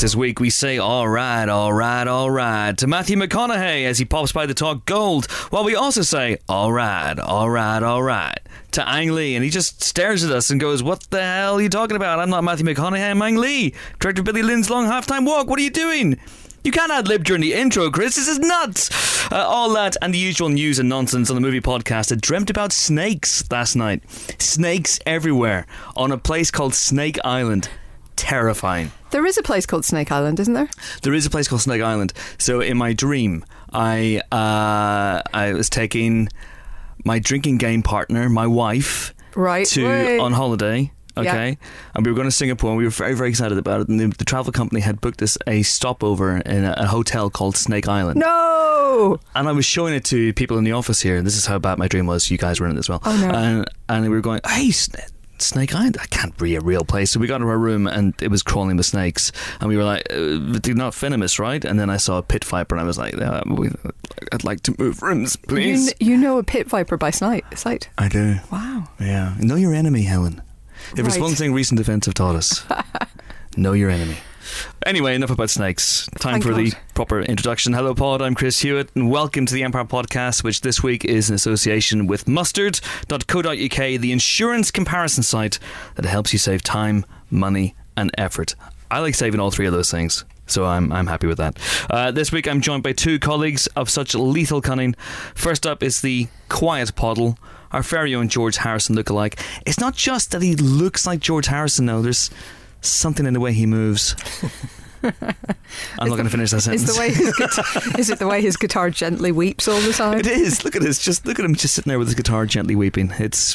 this week, we say all right to Matthew McConaughey as he pops by to talk gold, while we also say all right to Ang Lee, and he just stares at us and goes, what the hell are you talking about? I'm not Matthew McConaughey, I'm Ang Lee, director of Billy Lynn's Long Halftime Walk. What are you doing? You can't ad-lib during the intro, Chris. This is nuts. All that and the usual news and nonsense on the movie podcast. I dreamt about snakes last night. Snakes everywhere on a place called Snake Island. Terrifying. There is a place called Snake Island, isn't there? There is a place called Snake Island. So in my dream, I was taking my drinking game partner, my wife, on holiday. Okay, yeah. And we were going to Singapore, and we were very, very excited about it. And the travel company had booked us a stopover in a hotel called Snake Island. No! And I was showing it to people in the office here, and this is how bad my dream was. You guys were in it as well. Oh, no. And we were going, hey, Snake Island, that can't be a real place. So we got into our room, and it was crawling with snakes. And we were like, they're not venomous, right? And then I saw a pit viper, and I was like, I'd like to move rooms, please. You know a pit viper by sight? I do. Wow. Yeah. Know your enemy, Helen. If there's one thing recent events have taught us, know your enemy. Anyway, enough about snakes. Time for the proper introduction. Hello, Pod. I'm Chris Hewitt, and welcome to the Empire Podcast, which this week is in association with Mustard.co.uk, the insurance comparison site that helps you save time, money, and effort. I like saving all three of those things, so I'm happy with that. This week, I'm joined by two colleagues of such lethal cunning. First up is the quiet Poddle, our very own George Harrison lookalike. It's not just that he looks like George Harrison, no. There's something in the way he moves. I'm not going to finish that sentence. Is it the way his guitar gently weeps all the time? It is. Look at him just sitting there with his guitar gently weeping. It's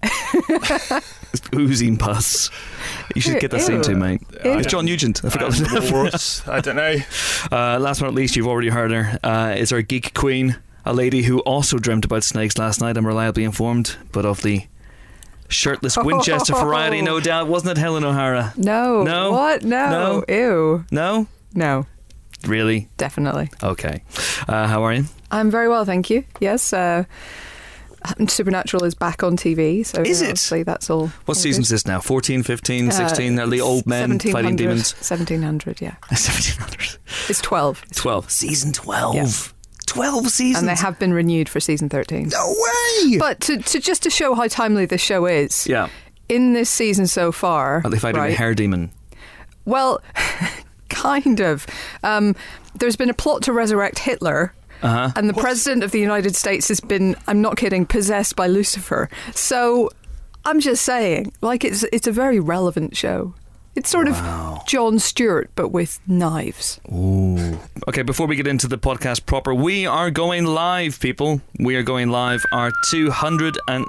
oozing pus. You should get that scene too, mate. It's John Nugent. I forgot his name. I don't know. Last but not least, you've already heard her. Is our geek queen, a lady who also dreamt about snakes last night. I'm reliably informed, but of the shirtless Winchester variety, no doubt. Wasn't it Helen O'Hara? No. What? No. Ew. No? No. Really? Definitely. Okay. How are you? I'm very well, thank you. Yes. Supernatural is back on TV, so is obviously that's all. What season is this now? 14, 15, 16? They're the old men fighting demons? 1700, yeah. 1700. It's 12. 12. Season 12. Yeah. 12 seasons. And they have been renewed for season 13. No way! But to show how timely this show is, yeah. In this season so far... Are they fighting a hair demon? Well, kind of. There's been a plot to resurrect Hitler... And the President of the United States has been, I'm not kidding, possessed by Lucifer. So I'm just saying, like, it's a very relevant show. It's sort of Jon Stewart, but with knives. Ooh. Okay, before we get into the podcast proper, we are going live, people. We are going live. Our 200 and...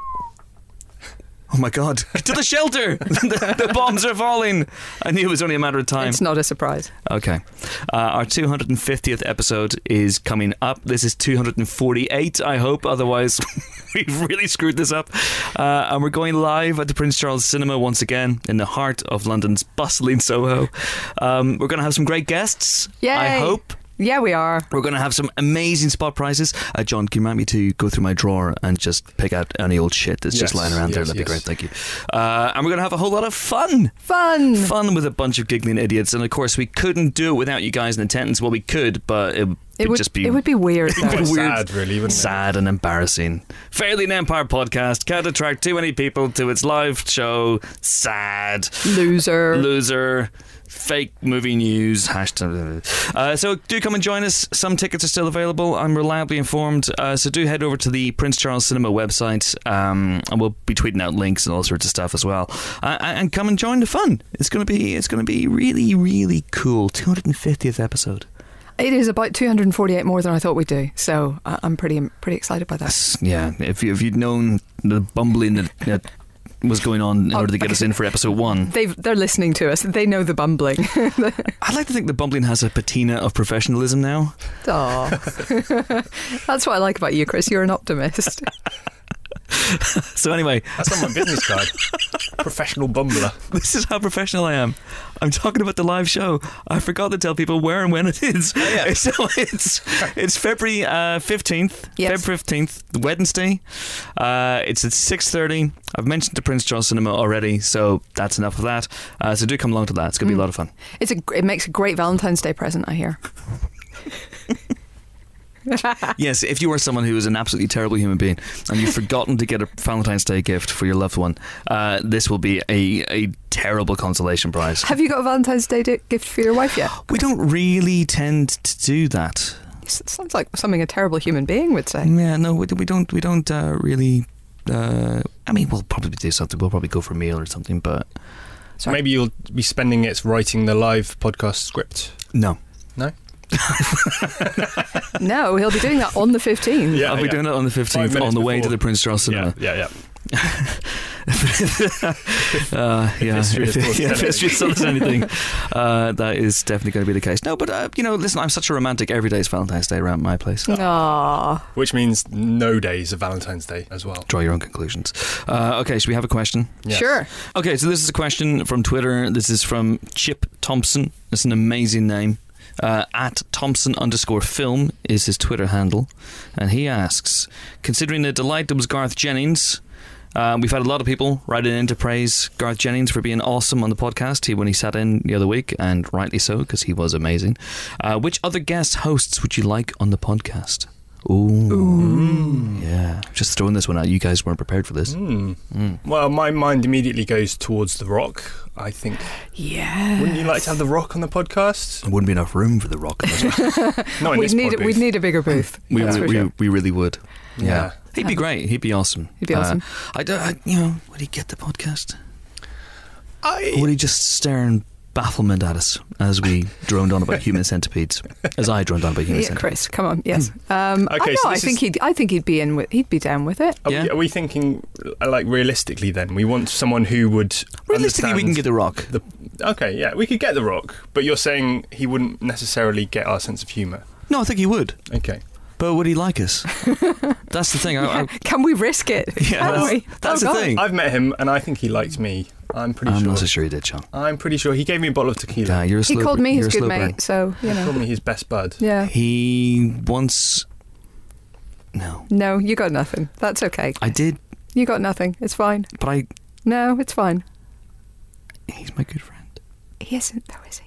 Oh my God, to the shelter! The bombs are falling. I knew it was only a matter of time. It's not a surprise. Okay. Our 250th episode is coming up. This is 248, I hope. Otherwise, we've really screwed this up. And we're going live at the Prince Charles Cinema once again in the heart of London's bustling Soho. We're going to have some great guests, Yay. I hope. Yeah, we are. We're going to have some amazing spot prizes. John, can you remind me to go through my drawer and just pick out any old shit that's just lying around there? That'd be great, thank you. And we're going to have a whole lot of fun. Fun with a bunch of giggling idiots. And of course, we couldn't do it without you guys in attendance. Well, we could, but it would just be... It would be weird, though. It would be sad, really, wouldn't it? Sad and embarrassing. Fairly an Empire Podcast can't attract too many people to its live show. Sad. Loser. Fake movie news. Hashtag. So do come and join us. Some tickets are still available. I'm reliably informed. So do head over to the Prince Charles Cinema website, and we'll be tweeting out links and all sorts of stuff as well. And come and join the fun. It's going to be really, really cool. 250th episode. It is about 248 more than I thought we'd do. So I'm pretty excited by that. Yeah. If you'd known the bumbling that was going on in order to get us in for episode 1. They're listening to us. They know the bumbling. I'd like to think the bumbling has a patina of professionalism now. Aww. That's what I like about you, Chris. You're an optimist. So anyway, that's on my business card. Professional bumbler. This is how professional I am. I'm talking about the live show. I forgot to tell people where and when it is. Oh, yeah. So it's February 15th. Yes. February 15th, Wednesday. It's at 6:30. I've mentioned the Prince Charles Cinema already, so that's enough of that. So do come along to that. It's going to be a lot of fun. It makes a great Valentine's Day present, I hear. Yes, if you are someone who is an absolutely terrible human being and you've forgotten to get a Valentine's Day gift for your loved one, this will be a terrible consolation prize. Have you got a Valentine's Day gift for your wife yet? We don't really tend to do that. It sounds like something a terrible human being would say. Yeah, no, we don't really. I mean, we'll probably do something. We'll probably go for a meal or something, but So maybe you'll be spending it writing the live podcast script. no. No? No, he'll be doing that on the 15th. Yeah, I'll be doing it on the 15th on the way to the Prince Charles Cinema. Yeah. Yeah, history is told if history has told us anything, that is definitely going to be the case. No, but listen, I'm such a romantic. Every day is Valentine's Day around my place. Aww. Which means no days of Valentine's Day as well. Draw your own conclusions. Okay, should we have a question? Yes. Sure. Okay, so this is a question from Twitter. This is from Chip Thompson. It's an amazing name. At Thompson_film is his Twitter handle, and he asks, considering the delight that was Garth Jennings, we've had a lot of people writing in to praise Garth Jennings for being awesome on the podcast when he sat in the other week, and rightly so, because he was amazing. Which other guest hosts would you like on the podcast? Ooh. Yeah, just throwing this one out. You guys weren't prepared for this. Well, my mind immediately goes towards The Rock, I think. Yeah. Wouldn't you like to have The Rock on the podcast? There wouldn't be enough room for The Rock in this one. Not in this pod booth. We'd need a bigger booth. we sure. really would. Yeah. He'd be great. He'd be awesome. He'd be awesome. Would he get the podcast? Or I would he just stare in bafflement at us as we droned on about human centipedes? As I droned on about human Yeah, centipedes. Chris, come on. Yes. Okay, so I think he'd be in with. He'd be down with it. Yeah. are we thinking like realistically? Then we want someone who would Realistically, we can understand get The Rock. Okay, yeah, we could get The Rock, but you're saying he wouldn't necessarily get our sense of humour. No, I think he would. Okay. But would he like us? That's the thing. Can we risk it? Can we? That's the God. thing. I've met him, and I think he liked me. I'm pretty I'm sure. not so sure he did, Sean. I'm pretty sure he gave me a bottle of tequila. Yeah, you're a He slow called me you're his a good slow burn. mate, so He called me his best bud. Yeah. He once. No, No, you got nothing. That's okay. I did, You got nothing. It's fine. but No, it's fine. he's my good friend. He isn't, though, is he?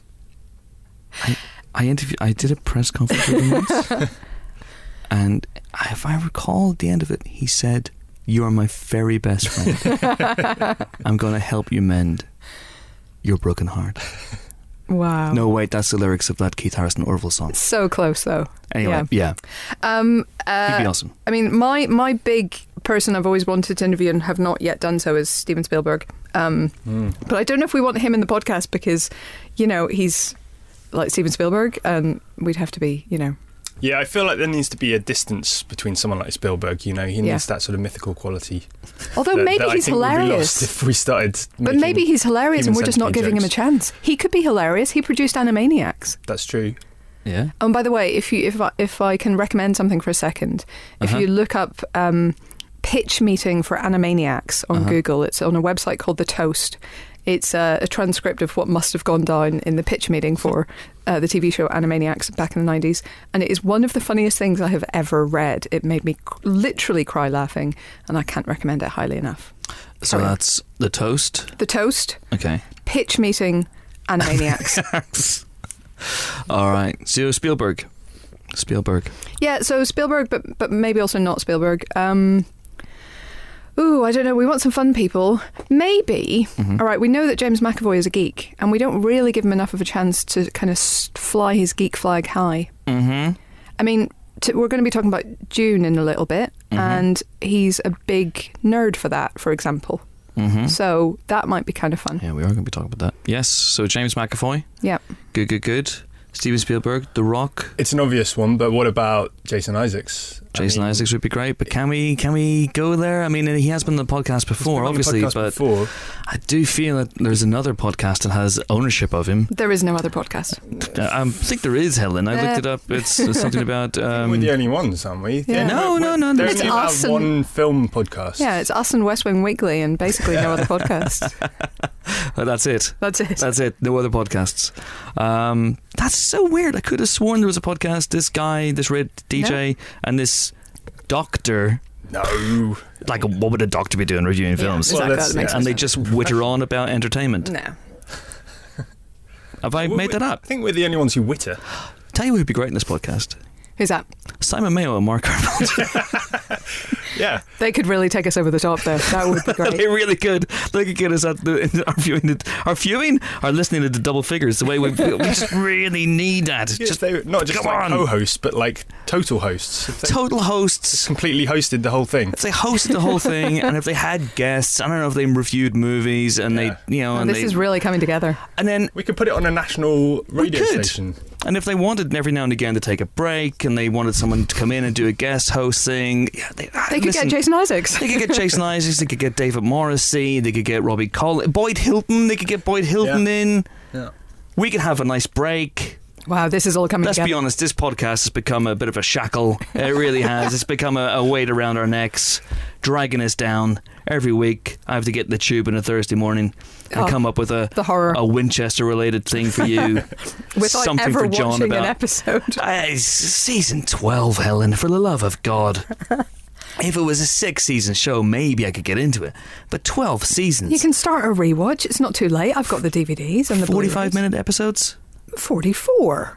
I did a press conference with him once, and if I recall, at the end of it, he said, "You are my very best friend. I'm going to help you mend your broken heart." Wow. No, wait, that's the lyrics of that Keith Harrison Orville song. So close, though. Anyway, yeah. He'd be awesome. I mean, my big person I've always wanted to interview and have not yet done so is Steven Spielberg. But I don't know if we want him in the podcast because, he's like Steven Spielberg and we'd have to be, Yeah, I feel like there needs to be a distance between someone like Spielberg. He needs that sort of mythical quality. Although maybe that he's I think would be hilarious. lost if we started. But maybe he's hilarious and human we're just not centipede giving him a jokes. chance. He could be hilarious. He produced Animaniacs. That's true. Yeah. And by the way, if I can recommend something for a second, if you look up pitch meeting for Animaniacs on Google, it's on a website called The Toast. It's a transcript of what must have gone down in the pitch meeting for the TV show Animaniacs back in the 90s. And it is one of the funniest things I have ever read. It made me literally cry laughing, and I can't recommend it highly enough. So that's The Toast. The Toast, Okay. pitch meeting, Animaniacs. All right. So Spielberg. Yeah, so Spielberg, but maybe also not Spielberg. I don't know. We want some fun people. Maybe. All right, we know that James McAvoy is a geek, and we don't really give him enough of a chance to kind of fly his geek flag high. Mm-hmm. I mean, we're going to be talking about Dune in a little bit, and he's a big nerd for that, for example. So that might be kind of fun. Yeah, we are going to be talking about that. Yes. So James McAvoy. Yeah. Good. Steven Spielberg, The Rock. It's an obvious one, but what about Jason Isaacs? Isaacs would be great, but can we go there? I mean, he has been on the podcast before, obviously, but I do feel that there's another podcast that has ownership of him. There is no other podcast. I think there is, Helen. I looked it up. It's something about... we're the only ones, aren't we? Yeah. No. There's only about one film podcast. Yeah, it's us and West Wing Weekly and basically no other podcast. That's it. That's it. No other podcasts. That's so weird. I could have sworn there was a podcast, this guy, this red DJ, and this doctor. No. Like, what would a doctor be doing reviewing films? Exactly. And they just witter on about entertainment. No. Have I made that up? I think we're the only ones who witter. Tell you who would be great in this podcast. Who's that? Simon Mayo and Mark Arnold. Yeah. They could really take us over the top there. That would be great. They really could. They could get us at our listening to the double figures. The way we just really need that. Yeah, just not just like co-hosts, but like total hosts. Total hosts. Completely hosted the whole thing. If they hosted the whole thing, and if they had guests, I don't know if they reviewed movies, and they, this is really coming together. And then we could put it on a national radio station. And if they wanted every now and again to take a break, and they wanted someone to come in and do a guest host thing, they could get Jason Isaacs. They could get Jason Isaacs. They could get David Morrissey. They could get Robbie Collins, Boyd Hilton. They could get Boyd Hilton in. Yeah. We could have a nice break. Wow, this is all coming together. Let's be honest, this podcast has become a bit of a shackle. It really has. It's become a weight around our necks, dragging us down. Every week, I have to get in the tube on a Thursday morning and come up with a Winchester-related thing for you. Without something ever for John watching about an episode. Season 12, Helen, for the love of God. If it was a 6-season show, maybe I could get into it. But 12 seasons. You can start a rewatch. It's not too late. I've got the DVDs and the 45-minute episodes? 44.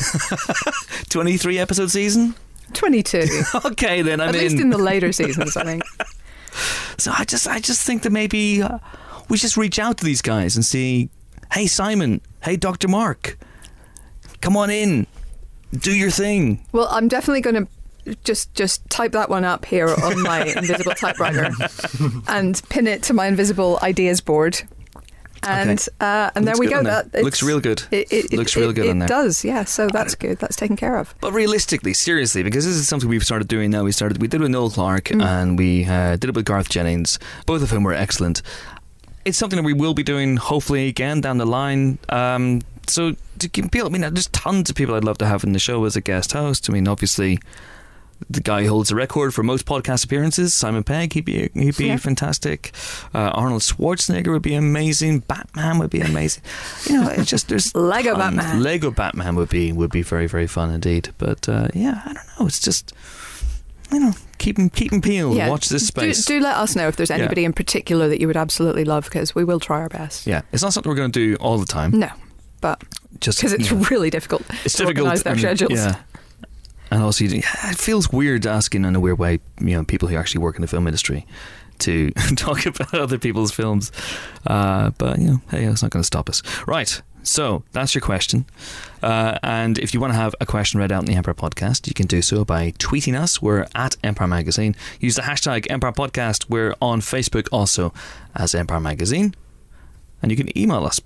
23 episode season? 22. Okay, then I'm in. At least in the later seasons, I think. So I just think that maybe we just reach out to these guys and see, hey Simon, hey Dr. Mark, come on in, do your thing. Well, I'm definitely going to just type that one up here on my invisible typewriter and pin it to my invisible ideas board. And there we go. That looks real good. It looks real good on there. It does, yeah. So that's good. That's taken care of. But realistically, seriously, because this is something we've started doing now. We did it with Noel Clarke and we did it with Garth Jennings, both of whom were excellent. It's something that we will be doing hopefully again down the line. So there's tons of people I'd love to have in the show as a guest host. I mean, obviously, the guy who holds the record for most podcast appearances, Simon Pegg, he'd be fantastic. Arnold Schwarzenegger would be amazing. Batman would be amazing. It's just there's Lego tons. Batman. Lego Batman would be very, very fun indeed. But I don't know. It's just keep them peeled. Yeah, watch this space. Do let us know if there's anybody in particular that you would absolutely love, because we will try our best. Yeah, it's not something we're going to do all the time. No, but just because it's really difficult. It's to difficult organise their schedules. Yeah. And also, it feels weird asking in a weird way, people who actually work in the film industry to talk about other people's films. But, hey, it's not going to stop us. Right. So that's your question. And if you want to have a question read out in the Empire Podcast, you can do so by tweeting us. We're at Empire Magazine. Use the hashtag Empire Podcast. We're on Facebook also as Empire Magazine. And you can email us,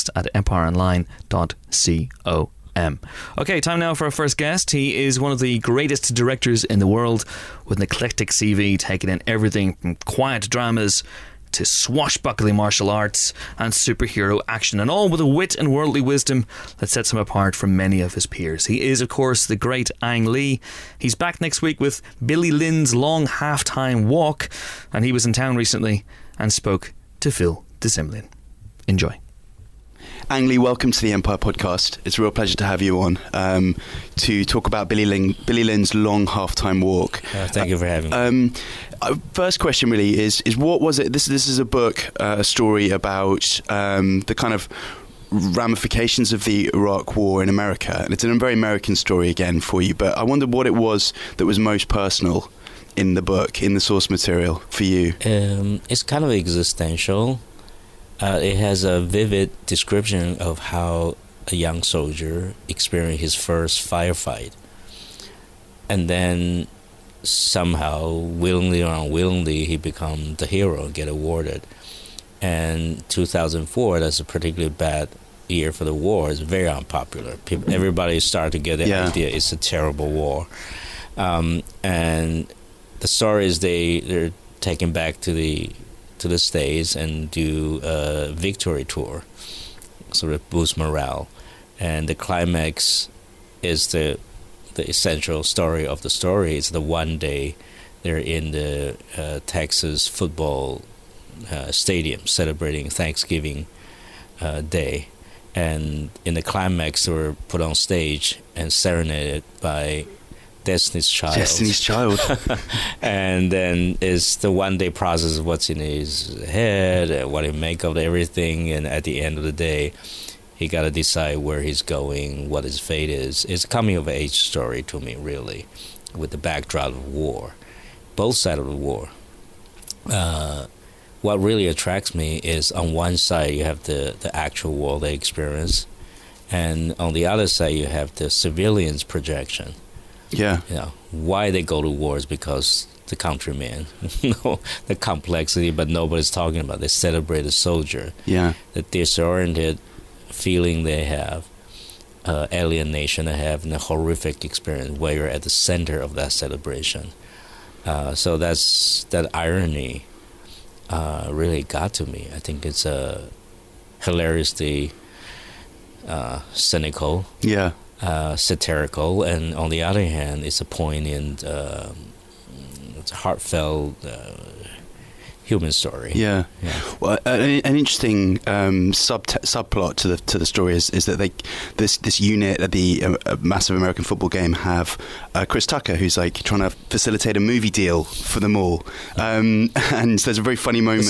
podcast@empireonline.com. Okay, time now for our first guest. He is one of the greatest directors in the world, with an eclectic CV, taking in everything from quiet dramas to swashbuckling martial arts and superhero action, and all with a wit and worldly wisdom that sets him apart from many of his peers. He is, of course, the great Ang Lee. He's back next week with Billy Lynn's Long Halftime Walk, and he was in town recently and spoke to Phil Dissimlian. Enjoy. Ang Lee, welcome to the Empire Podcast. It's a real pleasure to have you on to talk about Billy Lynn's Long Halftime Walk. Thank you for having me. First question really is what was it? This is a book, a story about the kind of ramifications of the Iraq War in America, and it's a very American story again for you. But I wondered what it was that was most personal in the book, in the source material for you. It's kind of existential. It has a vivid description of how a young soldier experienced his first firefight, and then somehow, willingly or unwillingly, he becomes the hero and get awarded. And 2004, that's a particularly bad year for the war is very unpopular. Everybody started to get the idea it's a terrible war. And the story is they're taken back to the States and do a victory tour, sort of boost morale. And the climax is the essential story of the story. It's the one day they're in the Texas football stadium celebrating Thanksgiving Day. And in the climax, they were put on stage and serenaded by Destiny's Child. Destiny's Child. And then it's the one-day process of what's in his head, and what he make of everything, and at the end of the day, he got to decide where he's going, what his fate is. It's a coming-of-age story to me, really, with the backdrop of war, both sides of the war. What really attracts me is on one side you have the actual war they experience, and on the other side you have the civilians' projection. Yeah. You know, why they go to war is because the countrymen, the complexity, but nobody's talking about. They celebrate the soldier. Yeah. The disoriented feeling they have, alienation they have, and a horrific experience where you're at the center of that celebration. So that irony really got to me. I think it's hilariously cynical. Yeah. Satirical, and on the other hand, it's a poignant, it's a heartfelt human story. Yeah. Well, an interesting subplot to the story is that this unit at the massive American football game have Chris Tucker, who's like trying to facilitate a movie deal for them all, and there's a very funny moment.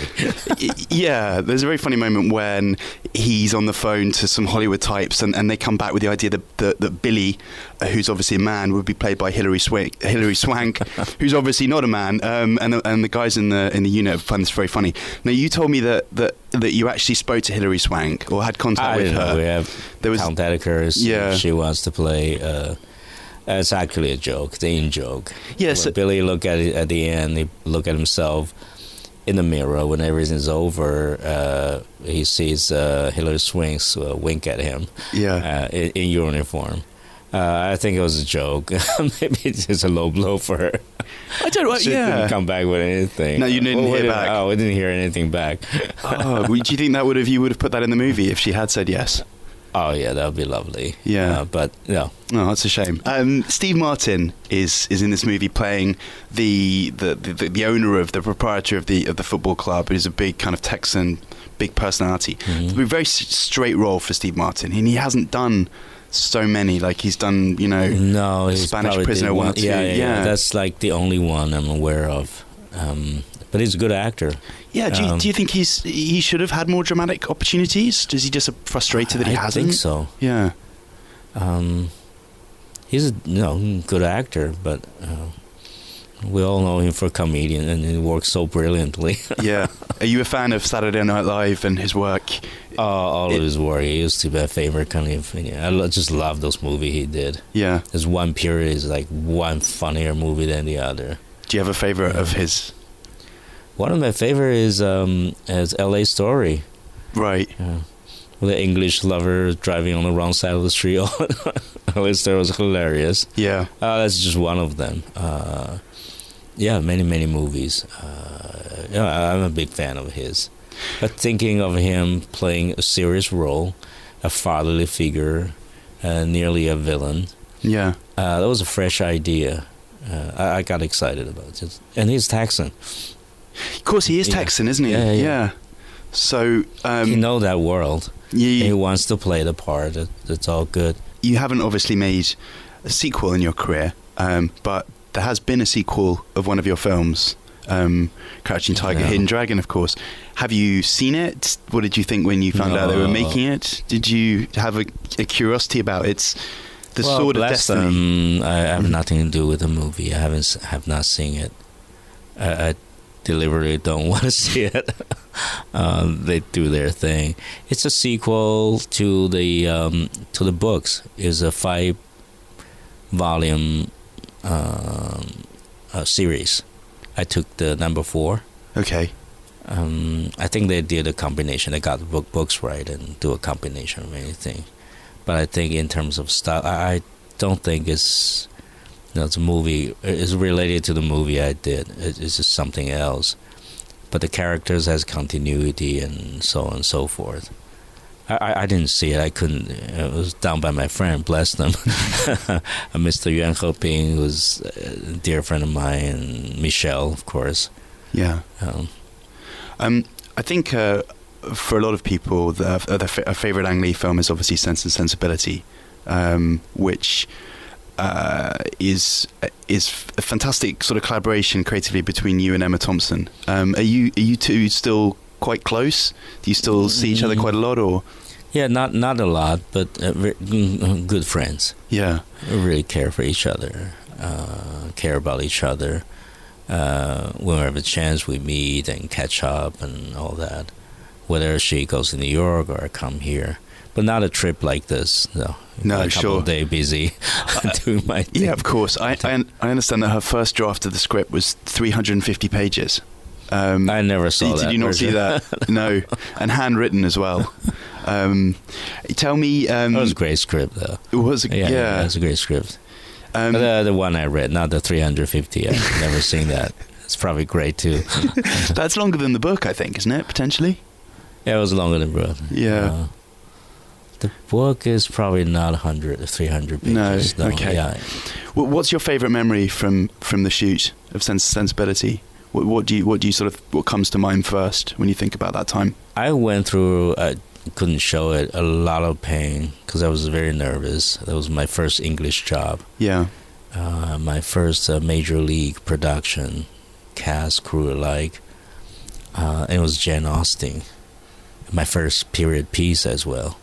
Yeah, there's a very funny moment when he's on the phone to some Hollywood types, and they come back with the idea that Billy, who's obviously a man, would be played by Hilary Swank, who's obviously not a man, and the guys in the unit find this very funny. Now, you told me that you actually spoke to Hilary Swank or had contact with her. We have contacted her. She wants to play. It's actually a joke, the in-joke. Yes. Billy look at it at the end. He look at himself in the mirror when everything's over. He sees Hilary Swank wink at him. Yeah. In uniform. I think it was a joke. Maybe it's just a low blow for her. I don't know. She didn't come back with anything. No, you didn't hear back. Oh, we didn't hear anything back. Oh, do you think you would have put that in the movie if she had said yes? Oh yeah, that would be lovely. Yeah, but no. Oh, that's a shame. Steve Martin is in this movie playing the owner of the proprietor of the football club, who's a big kind of Texan, big personality. Mm-hmm. It's a very straight role for Steve Martin, and he hasn't done so many. Like he's done, Spanish Prisoner 1 or 2. Yeah, that's like the only one I'm aware of. But he's a good actor. Yeah, do you think he should have had more dramatic opportunities? Is he just frustrated that he hasn't? I think so. Yeah. He's a good actor, but we all know him for a comedian, and he works so brilliantly. Yeah. Are you a fan of Saturday Night Live and his work? All of his work. He used to be my favorite kind of. I just love those movies he did. Yeah. There's one period is like one funnier movie than the other. Do you have a favorite of his? One of my favorite is L.A. Story. Right. With the English lover driving on the wrong side of the street. L.A. Story was hilarious. Yeah. That's just one of them. Many movies. I'm a big fan of his. But thinking of him playing a serious role, a fatherly figure, nearly a villain. Yeah. That was a fresh idea. I got excited about it. And he's Texan. Of course, he is Texan, isn't he? Yeah. So he knows that world. He wants to play the part. That's all good. You haven't obviously made a sequel in your career, but there has been a sequel of one of your films, Crouching Tiger, Hidden Dragon, of course. Have you seen it? What did you think when you found out they were making it? Did you have a curiosity about its sword of destiny? I have nothing to do with the movie. I have not seen it. I deliberately don't want to see it. They do their thing. It's a sequel to the books. It's a 5-volume series. I took the number 4. Okay. I think they did a combination. They got the books right and do a combination of anything. But I think in terms of style, I don't think it's, the movie is related to the movie I did. It's just something else. But the characters has continuity and so on and so forth. I didn't see it. I couldn't. It was done by my friend, bless them. Mr. Yuan Heping, who's a dear friend of mine, and Michelle, of course. Yeah. I think for a lot of people, a favourite Ang Lee film is obviously Sense and Sensibility, which is a fantastic sort of collaboration creatively between you and Emma Thompson. Are you two still quite close? Do you still see each other quite a lot, or? Yeah, not a lot, but good friends. Yeah, we really care for each other, care about each other. When we have a chance, we meet and catch up and all that. Whether she goes to New York or I come here, but not a trip like this. No, a couple of days busy doing my thing. Yeah, of course. I understand that her first draft of the script was 350 pages. I never saw that. Did you not see that? No, and handwritten as well. Tell me. It was a great script, though. It was. Yeah, it was a great script. The one I read, not the 350. I've never seen that. It's probably great too. That's longer than the book, I think, isn't it? Potentially. Yeah, it was longer than the book. Yeah. The book is probably not 100 or 300 pages. No. Okay. Yeah. What's your favourite memory from the shoot of Sensibility? What comes to mind first when you think about that time? I went through, I couldn't show it, a lot of pain because I was very nervous. That was my first English job. Yeah. My first major league production, cast, crew alike. And it was Jane Austen. My first period piece as well.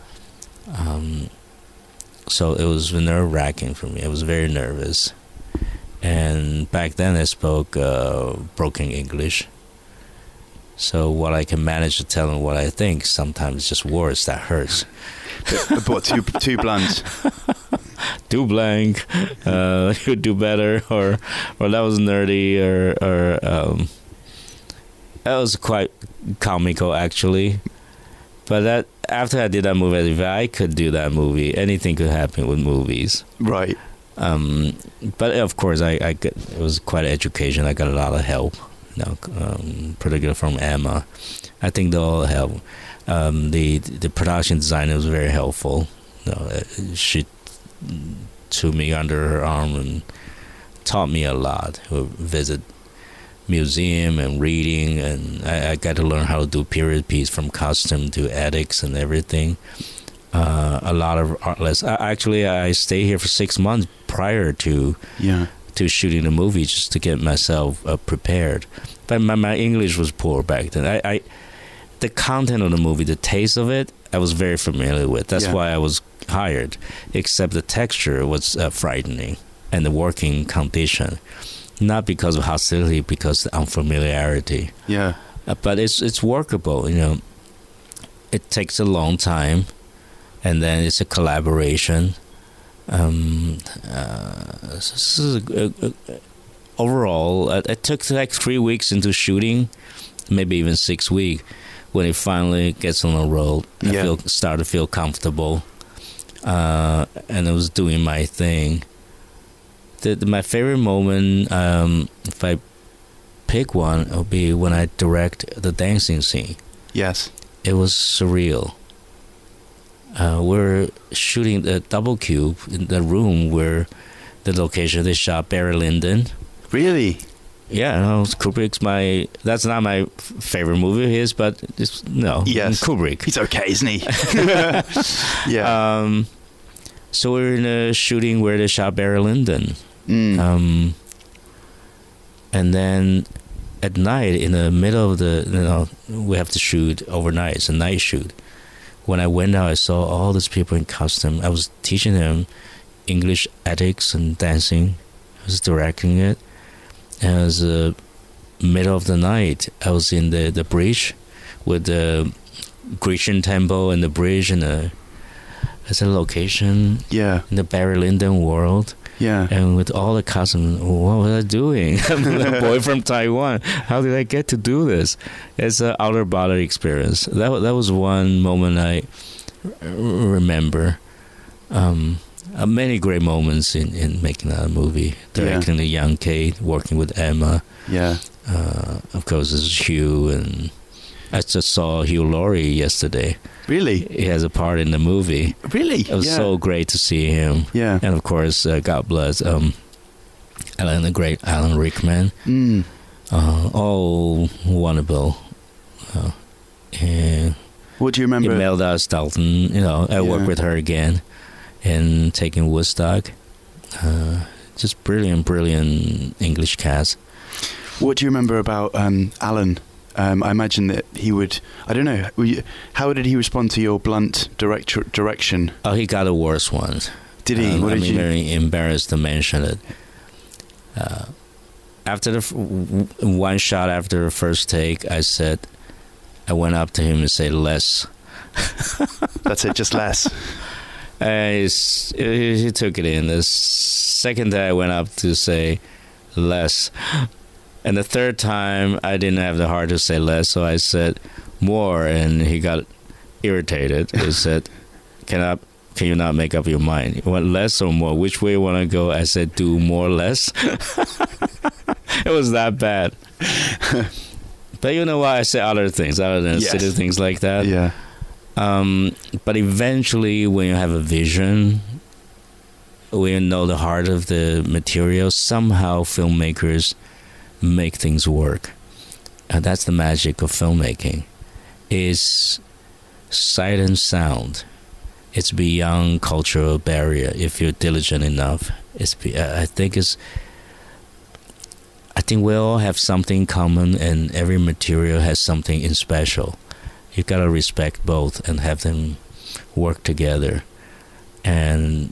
So it was nerve-wracking for me. I was very nervous. And back then I spoke broken English. So what I can manage to tell them what I think, sometimes just words that hurts. What, too blunt? Too blank. You do better, or that was nerdy, or that was quite comical actually. But that after I did that movie, if I could do that movie, anything could happen with movies. Right. But of course, it was quite an education. I got a lot of help, particularly from Emma. I think they all help. The production designer was very helpful. She took me under her arm and taught me a lot. We visit museum and reading, and I got to learn how to do period piece from costume to ethics and everything. A lot of art lessons. Actually, I stayed here for 6 months prior to shooting the movie just to get myself prepared. But my English was poor back then. The content of the movie, the taste of it, I was very familiar with. That's why I was hired. Except the texture was frightening, and the working condition, not because of hostility, because of unfamiliarity. Yeah. But it's workable. It takes a long time. And then it's a collaboration. Overall, it took like 3 weeks into shooting, maybe even 6 weeks. When it finally gets on the road, I start to feel comfortable, and I was doing my thing. My favorite moment, if I pick one, it will be when I direct the dancing scene. Yes, it was surreal. We're shooting the Double Cube in the room where the location they shot Barry Lyndon. Really? Yeah, Kubrick's that's not my favorite movie of his, but Kubrick. He's okay, isn't he? Yeah. So we're in a shooting where they shot Barry Lyndon. And then at night, in the middle of we have to shoot overnight. It's a night shoot. When I went out, I saw all these people in costume. I was teaching them English ethics and dancing. I was directing it. And it was the middle of the night. I was in the bridge with the Grecian temple and the bridge, and it's a location in the Barry Lyndon world. Yeah. And with all the costumes, what was I doing? I'm a boy from Taiwan. How did I get to do this? It's an outer body experience. That was one moment I remember. Many great moments in making that movie. Directing the young Kate, working with Emma. Yeah. Of course, there's Hugh, and I just saw Hugh Laurie yesterday. Really? He has a part in the movie. Really? It was so great to see him. Yeah. And of course, God bless the great Alan Rickman. All wonderful. What do you remember? Imelda Staunton, I worked with her again in Taking Woodstock. Just brilliant English cast. What do you remember about Alan? I imagine that he would. I don't know. How did he respond to your blunt direction? Oh, he got a worse one. Did he? I'm very embarrassed to mention it. After the one shot after the first take, I went up to him and said, "Less." That's it, just less. He took it in. The second day, I went up to say, "Less." And the third time, I didn't have the heart to say less, so I said more, and he got irritated. He said, can you not make up your mind? You want less or more? Which way you want to go? I said, do more or less. It was that bad. But you know what? I say other things other than silly things like that. Yeah. But eventually, when you have a vision, when you know the heart of the material, somehow filmmakers make things work. And that's the magic of filmmaking. Is sight and sound. It's beyond cultural barrier if you're diligent enough. I think we all have something common, and every material has something in special. You gotta respect both and have them work together. And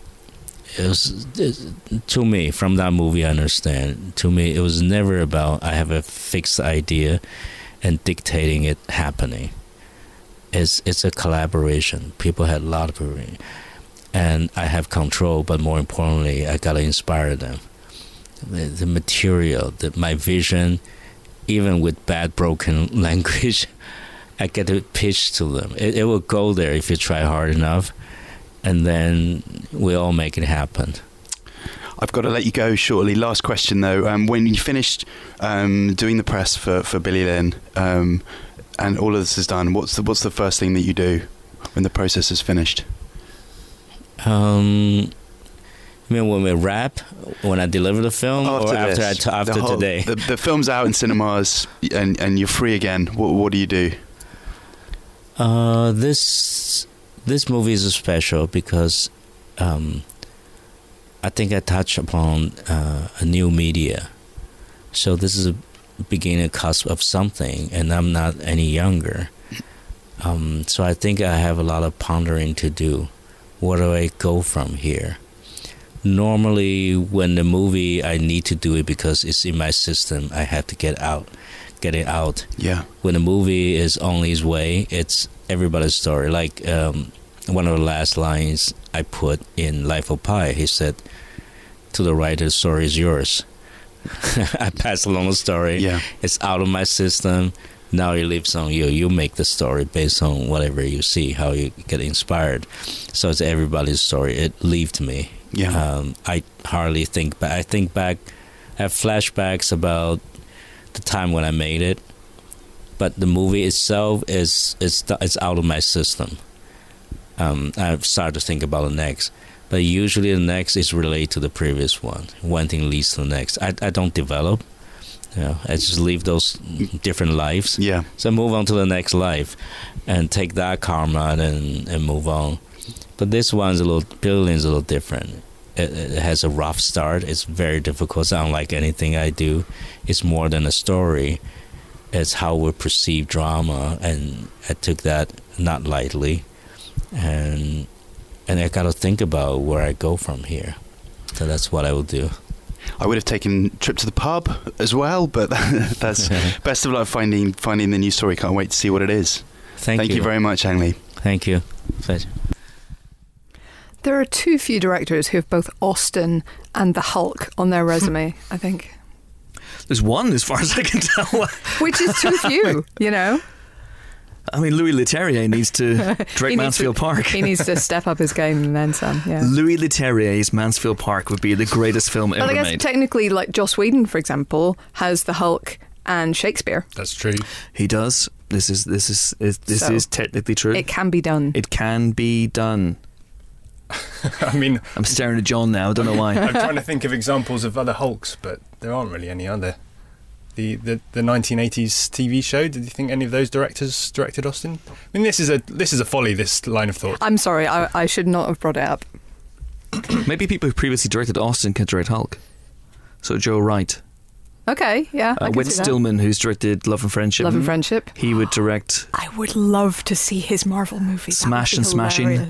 to me, from that movie, I understand. To me, it was never about I have a fixed idea and dictating it happening. It's a collaboration. People had a lot of it, and I have control. But more importantly, I gotta inspire them. The material, my vision, even with bad broken language, I get to pitch to them. It will go there if you try hard enough. And then we all make it happen. I've got to let you go shortly. Last question, though. When you finished doing the press for Billy Lin, and all of this is done, what's the first thing that you do when the process is finished? You mean when we wrap, when I deliver the film, after today? The film's out in cinemas, and you're free again. What do you do? This movie is special because I think I touch upon a new media. So this is a beginning cusp of something, and I'm not any younger. So I think I have a lot of pondering to do. Where do I go from here? Normally, when the movie, I need to do it because it's in my system. I have to get it out. Yeah. When the movie is on its way, it's everybody's story. Like one of the last lines I put in Life of Pi, he said, to the writer, the story is yours. I pass along the story. Yeah. It's out of my system. Now it lives on you. You make the story based on whatever you see, how you get inspired. So it's everybody's story. It left me. Yeah. I hardly think back. I think back, I have flashbacks about the time when I made it. But the movie itself it's out of my system. I've started to think about the next. But usually the next is related to the previous one. One thing leads to the next. I don't develop. I just leave those different lives. Yeah. So I move on to the next life and take that karma and move on. But this one's Billions a little different. It has a rough start. It's very difficult. It's unlike anything I do. It's more than a story. It's how we perceive drama, and I took that not lightly. And I got to think about where I go from here. So that's what I will do. I would have taken a trip to the pub as well, but that's best of luck finding the new story. Can't wait to see what it is. Thank you very much, Ang Lee. Thank you. Pleasure. There are too few directors who have both Austin and the Hulk on their resume, I think. There's one, as far as I can tell. Which is too few, you know? I mean, Louis Leterrier needs to direct Mansfield Park. He needs to step up his game and then some, yeah. Louis Leterrier's Mansfield Park would be the greatest film ever made. I guess technically, like Joss Whedon, for example, has the Hulk and Shakespeare. That's true. He does. This is technically true. It can be done. It can be done. I mean, I'm staring at John now. I don't know why. I'm trying to think of examples of other Hulks, but there aren't really any, are there? The 1980s TV show. Did you think any of those directors directed Austin? I mean, this is a folly. This line of thought. I'm sorry. I should not have brought it up. Maybe people who previously directed Austin can direct Hulk. So Joe Wright. Okay, yeah. Whit Stillman, who's directed Love and Friendship. Love and Friendship. He would direct. I would love to see his Marvel movie. Smash and Smashing.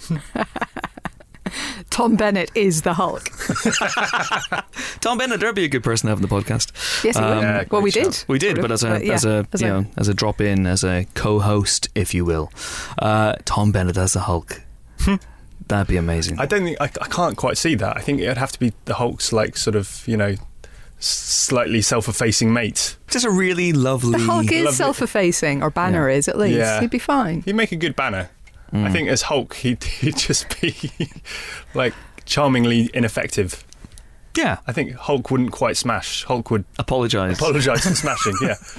Tom Bennett is the Hulk. Tom Bennett, there'd be a good person to have on the podcast. Yes, he would. Yeah, well, we did. We did, but as a drop in, as a co-host, if you will. Tom Bennett as the Hulk. That'd be amazing. I don't think I can't quite see that. I think it'd have to be the Hulk's like sort of, you know, slightly self-effacing mate. Just a really lovely. The Hulk is self-effacing, or Banner is at least. Yeah. He'd be fine. He'd make a good Banner. I think as Hulk, he'd just be like charmingly ineffective. Yeah. I think Hulk wouldn't quite smash. Hulk would apologise for smashing,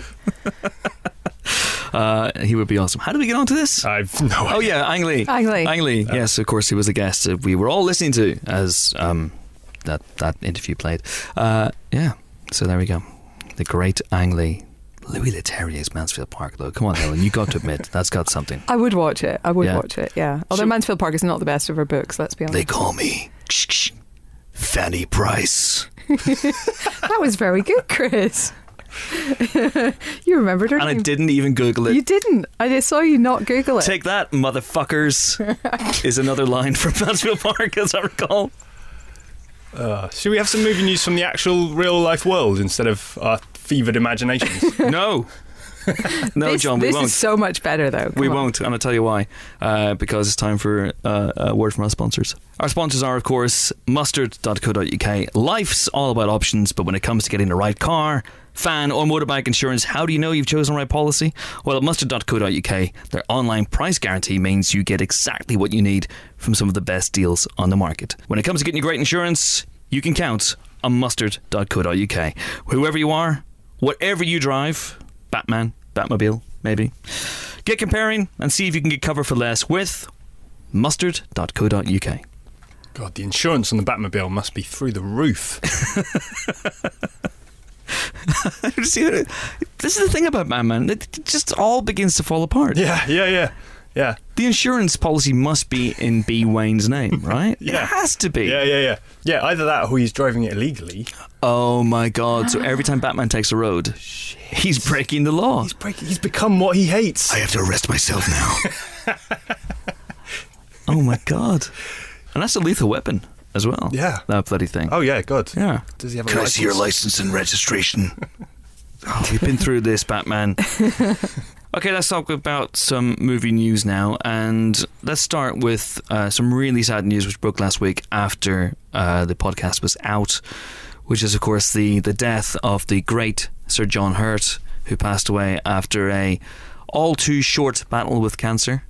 yeah. He would be awesome. How did we get onto this? I've no idea. Oh yeah, Ang Lee. Yes, of course he was a guest we were all listening to as that interview played. Yeah, so there we go. The great Ang Lee. Louis Leterrier's Mansfield Park, though. Come on, Helen, you got to admit that's got something. I would watch it. Yeah. Although Mansfield Park is not the best of her books, let's be honest. They call me Fanny Price. That was very good, Chris. You remembered her name. And I didn't even Google it. You didn't. I just saw you not Google it. Take that, motherfuckers, is another line from Mansfield Park, as I recall. Should we have some movie news from the actual real-life world instead of our fevered imaginations? No, John, we won't. This is so much better, though. We won't, and I'll tell you why. Because it's time for a word from our sponsors. Our sponsors are, of course, mustard.co.uk. Life's all about options, but when it comes to getting the right car, fan or motorbike insurance, how do you know you've chosen the right policy? Well, at mustard.co.uk, their online price guarantee means you get exactly what you need from some of the best deals on the market. When it comes to getting you great insurance, you can count on mustard.co.uk. Whoever you are, whatever you drive, Batman, Batmobile, maybe, get comparing and see if you can get cover for less with mustard.co.uk. God, the insurance on the Batmobile must be through the roof. See, this is the thing about Batman. It just all begins to fall apart. Yeah. The insurance policy must be in B. Wayne's name, right? Yeah. It has to be. Yeah, either that or he's driving it illegally. Oh my God. So every time Batman takes a road, he's breaking the law. He's become what he hates. I have to arrest myself now. Oh my God. And that's a lethal weapon as well. Yeah. That bloody thing. Oh yeah, God. Yeah. Does he have a Can license? I see your license and registration? Oh, we've been through this, Batman. Okay, let's talk about some movie news now, and let's start with some really sad news which broke last week after the podcast was out, which is, of course, the death of the great Sir John Hurt, who passed away after a all too short battle with cancer.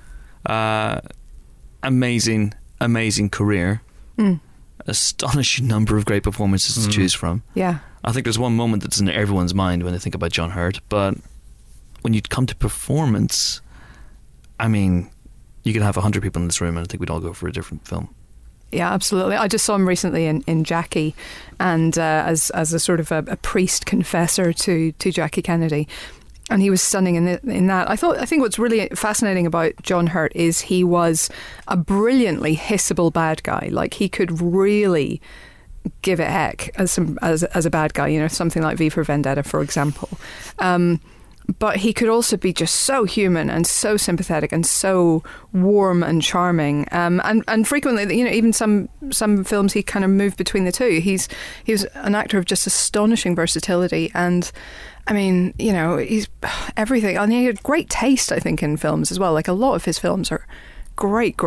Amazing career. Astonishing number of great performances to choose from. Yeah. I think there's one moment that's in everyone's mind when they think about John Hurt, but when you come to performance, I mean, you could have 100 people in this room and I think we'd all go for a different film. Yeah, absolutely. I just saw him recently in Jackie, and as a sort of a priest confessor to Jackie Kennedy, and he was stunning in that. I think what's really fascinating about John Hurt is he was a brilliantly hissable bad guy. Like, he could really give it heck as a bad guy, you know, something like V for Vendetta, for example. But he could also be just so human and so sympathetic and so warm and charming. And frequently, you know, even some films he kind of moved between the two. He was an actor of just astonishing versatility, and I mean, you know, he's everything. And he had great taste, I think, in films as well. Like, a lot of his films are great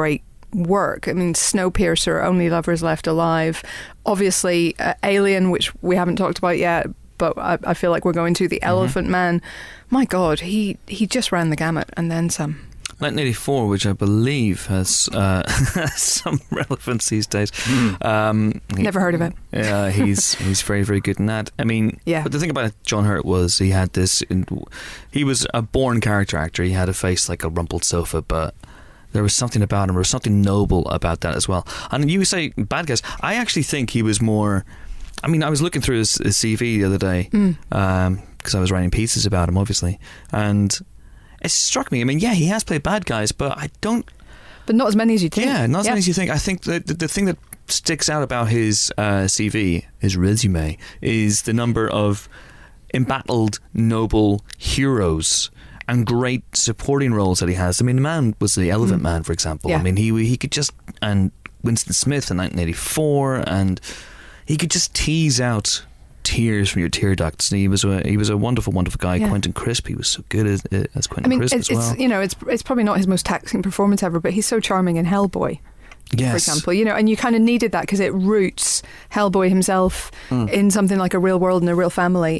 work. I mean, Snowpiercer, Only Lovers Left Alive, obviously Alien, which we haven't talked about yet, but I feel like we're going to. The Elephant Man. My God, he just ran the gamut and then some. 1984, which I believe has some relevance these days. Never heard of it. Yeah, he's very, very good in that. I mean, but the thing about John Hurt was he had this. He was a born character actor. He had a face like a rumpled sofa, but there was something about him. There was something noble about that as well. And you say bad guys. I actually think he was more. I mean, I was looking through his CV the other day because I was writing pieces about him, obviously, and it struck me. I mean, yeah, he has played bad guys, but I don't. But not as many as you think. Yeah, not as many as you think. I think that the thing that sticks out about his CV, his resume, is the number of embattled, noble heroes and great supporting roles that he has. I mean, the man was the Elephant Man, for example. Yeah. I mean, he could just, and Winston Smith in 1984, and he could just tease out tears from your tear ducts. And he was a wonderful, wonderful guy. Yeah. Quentin Crisp, he was so good as Quentin Crisp as well. It's probably not his most taxing performance ever, but he's so charming in Hellboy. Yes. For example, and you kind of needed that because it roots Hellboy himself in something like a real world and a real family.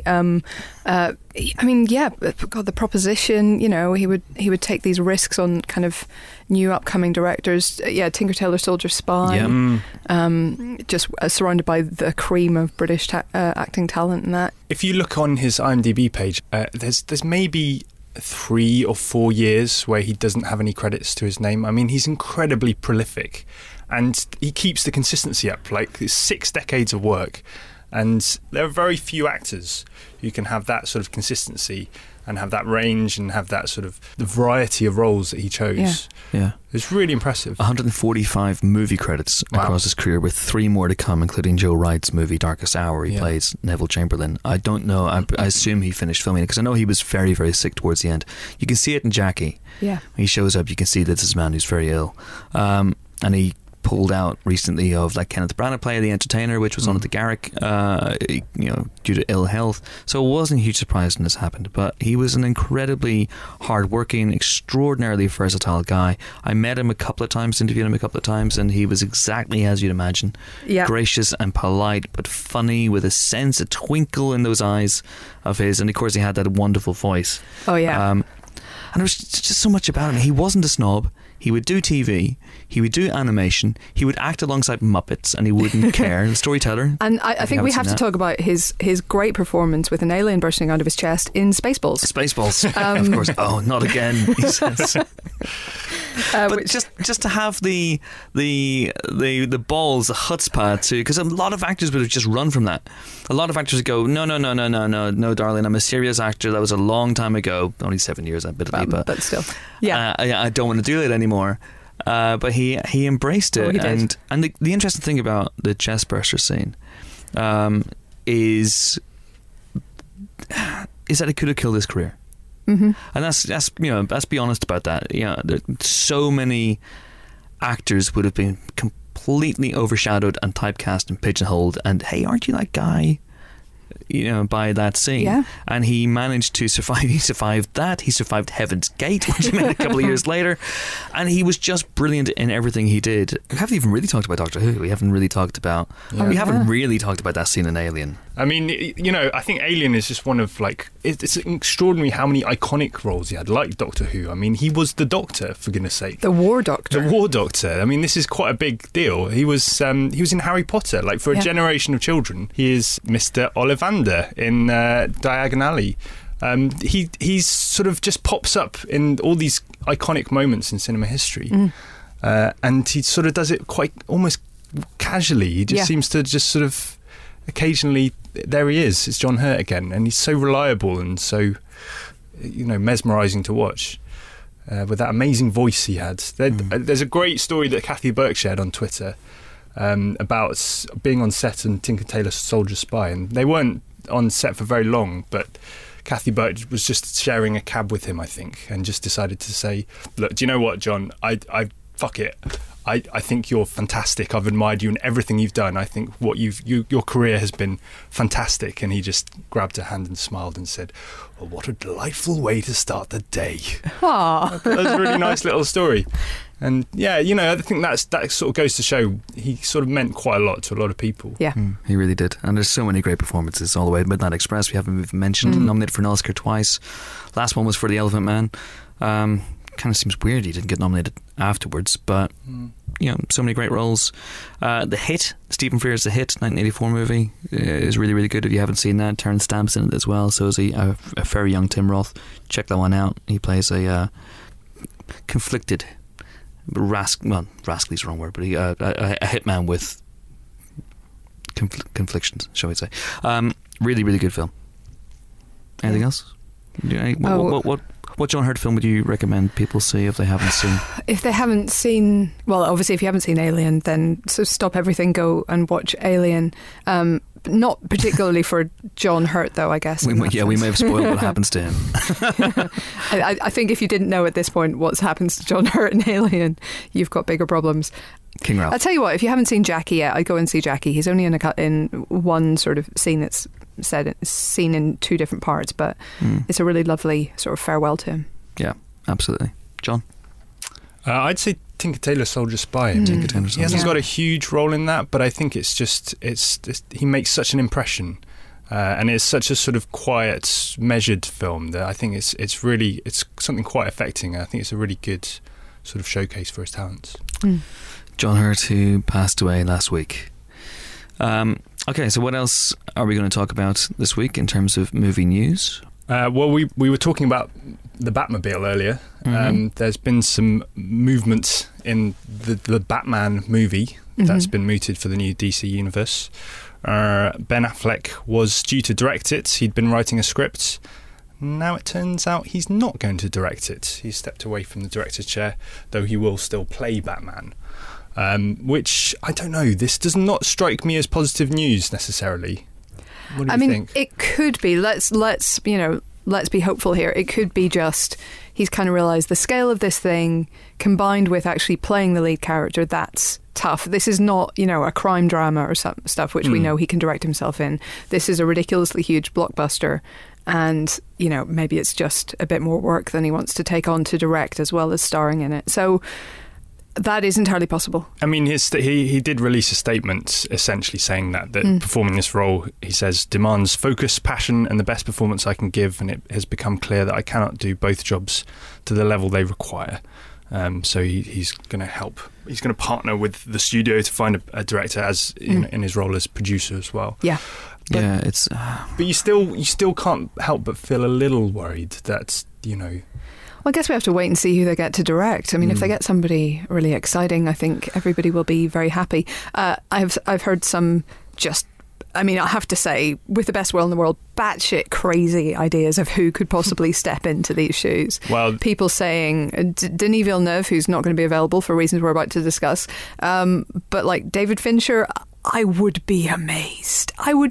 I mean, yeah, God, The Proposition. He would take these risks on kind of new upcoming directors. Yeah, Tinker Tailor Soldier Spy. Yeah. Just surrounded by the cream of British acting talent and that. If you look on his IMDb page, there's maybe 3 or 4 years where he doesn't have any credits to his name. I mean, he's incredibly prolific and he keeps the consistency up. Like, it's 6 decades of work, and there are very few actors who can have that sort of consistency and have that range and have that sort of the variety of roles that he chose. Yeah. It's really impressive. 145 movie credits across his career, with 3 more to come, including Joe Wright's movie Darkest Hour. He plays Neville Chamberlain. I don't know. I assume he finished filming it because I know he was very, very sick towards the end. You can see it in Jackie. Yeah. When he shows up, you can see that this is a man who's very ill. And he pulled out recently of like Kenneth Branagh play The Entertainer, which was on at the Garrick, due to ill health. So it wasn't a huge surprise when this happened. But he was an incredibly hard-working, extraordinarily versatile guy. I met him a couple of times, interviewed him a couple of times, and he was exactly as you'd imagine. Yeah. Gracious and polite, but funny, with a twinkle in those eyes of his. And of course, he had that wonderful voice. Oh yeah. And there was just so much about him. He wasn't a snob. He would do TV, he would do animation, he would act alongside Muppets, and he wouldn't care. The storyteller. And I think we have to talk about his great performance with an alien bursting out of his chest in Spaceballs. Spaceballs, of course. Oh, not again, he says. But just to have the balls, the chutzpah to, because a lot of actors would have just run from that. A lot of actors would go, no, darling, I'm a serious actor. That was a long time ago, only 7 years, admittedly, but still, yeah, I don't want to do it anymore. But he embraced it, and the interesting thing about the chest burster scene is that it could have killed his career. Mm-hmm. And let's be honest about that. So many actors would have been completely overshadowed and typecast and pigeonholed. And hey, aren't you that guy? By that scene. Yeah. And he managed to survive. He survived that. He survived Heaven's Gate, which he made a couple of years later. And he was just brilliant in everything he did. We haven't even really talked about Doctor Who. We haven't really talked about that scene in Alien. I mean, I think Alien is just one of, like, it's extraordinary how many iconic roles he had, like Doctor Who. I mean, he was the Doctor, for goodness sake. The War Doctor. The War Doctor. I mean, this is quite a big deal. He was in Harry Potter. Like, for a generation of children, he is Mr. Ollivander in Diagon Alley. He sort of just pops up in all these iconic moments in cinema history. And he sort of does it quite almost casually. He just seems to just sort of occasionally, there he is, it's John Hurt again, and he's so reliable and so mesmerising to watch, with that amazing voice he had. There's a great story that Kathy Burke shared on Twitter about being on set in Tinker Tailor Soldier Spy, and they weren't on set for very long, but Kathy Burke was just sharing a cab with him, I think, and just decided to say, look, do you know what, John, I fuck it, I think you're fantastic. I've admired you and everything you've done. I think what your career has been fantastic. And he just grabbed her hand and smiled and said, well, what a delightful way to start the day. Aww. That was a really nice little story. And yeah, I think that sort of goes to show he sort of meant quite a lot to a lot of people. Yeah. He really did. And there's so many great performances all the way. Midnight Express, we haven't even mentioned, nominated for an Oscar twice. Last one was for The Elephant Man. Kind of seems weird he didn't get nominated afterwards, but so many great roles. The Hit, Stephen Frears' The Hit, 1984 movie, is really, really good. If you haven't seen that, Terence Stamp's in it as well. So is a very young Tim Roth. Check that one out. He plays a conflicted rascally's the wrong word, but a hitman with conflictions, shall we say. Really, really good film. Anything else? What John Hurt film would you recommend people see if they haven't seen? If they haven't seen, well, obviously if you haven't seen Alien, then so stop everything, go and watch Alien. Not particularly for John Hurt, though, I guess. We may have spoiled what happens to him. I think if you didn't know at this point what happens to John Hurt in Alien, you've got bigger problems. King Ralph. I'll tell you what, if you haven't seen Jackie yet, I'd go and see Jackie. He's only in one sort of scene that's seen in two different parts, but it's a really lovely sort of farewell to him. Yeah, absolutely. John? I'd say Tinker Tailor Soldier Spy. He hasn't got a huge role in that, but I think it's just he makes such an impression, and it's such a sort of quiet, measured film that I think it's something quite affecting. I think it's a really good sort of showcase for his talents. John Hurt, who passed away last week. Okay, so what else are we going to talk about this week in terms of movie news? Well, we were talking about the Batmobile earlier. There's been some movement in the Batman movie that's been mooted for the new DC universe. Ben Affleck was due to direct it. He'd been writing a script. Now it turns out he's not going to direct it. He's stepped away from the director's chair, though he will still play Batman. Which, I don't know, this does not strike me as positive news necessarily. What do you think? It could be. Let's be hopeful here. It could be just he's kind of realised the scale of this thing, combined with actually playing the lead character, that's tough. This is not, a crime drama or some stuff which we know he can direct himself in. This is a ridiculously huge blockbuster, and, maybe it's just a bit more work than he wants to take on to direct as well as starring in it. So that is entirely possible. I mean, he did release a statement essentially saying that performing this role, he says, demands focus, passion, and the best performance I can give, and it has become clear that I cannot do both jobs to the level they require. So he's going to help. He's going to partner with the studio to find a director as in his role as producer as well. Yeah. But, But you still can't help but feel a little worried that Well, I guess we have to wait and see who they get to direct. I mean, if they get somebody really exciting, I think everybody will be very happy. I've heard some I have to say, with the best will in the world, batshit crazy ideas of who could possibly step into these shoes. Well, people saying Denis Villeneuve, who's not going to be available for reasons we're about to discuss, but like David Fincher, I would be amazed.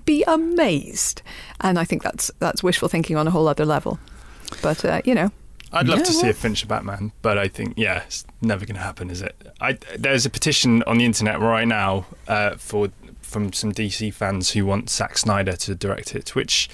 And I think that's wishful thinking on a whole other level. But, I'd love to see a Fincher Batman, but I think, it's never going to happen, is it? There's a petition on the internet right now from some DC fans who want Zack Snyder to direct it, which,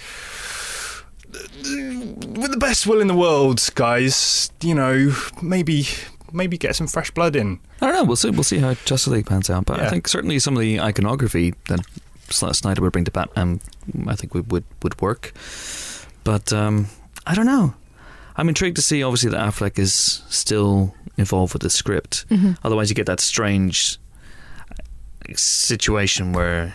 with the best will in the world, guys, maybe get some fresh blood in. I don't know. We'll see how Justice League pans out, but I think certainly some of the iconography that Snyder would bring to Batman, I think would work. But I don't know. I'm intrigued to see, obviously, that Affleck is still involved with the script. Otherwise, you get that strange situation where,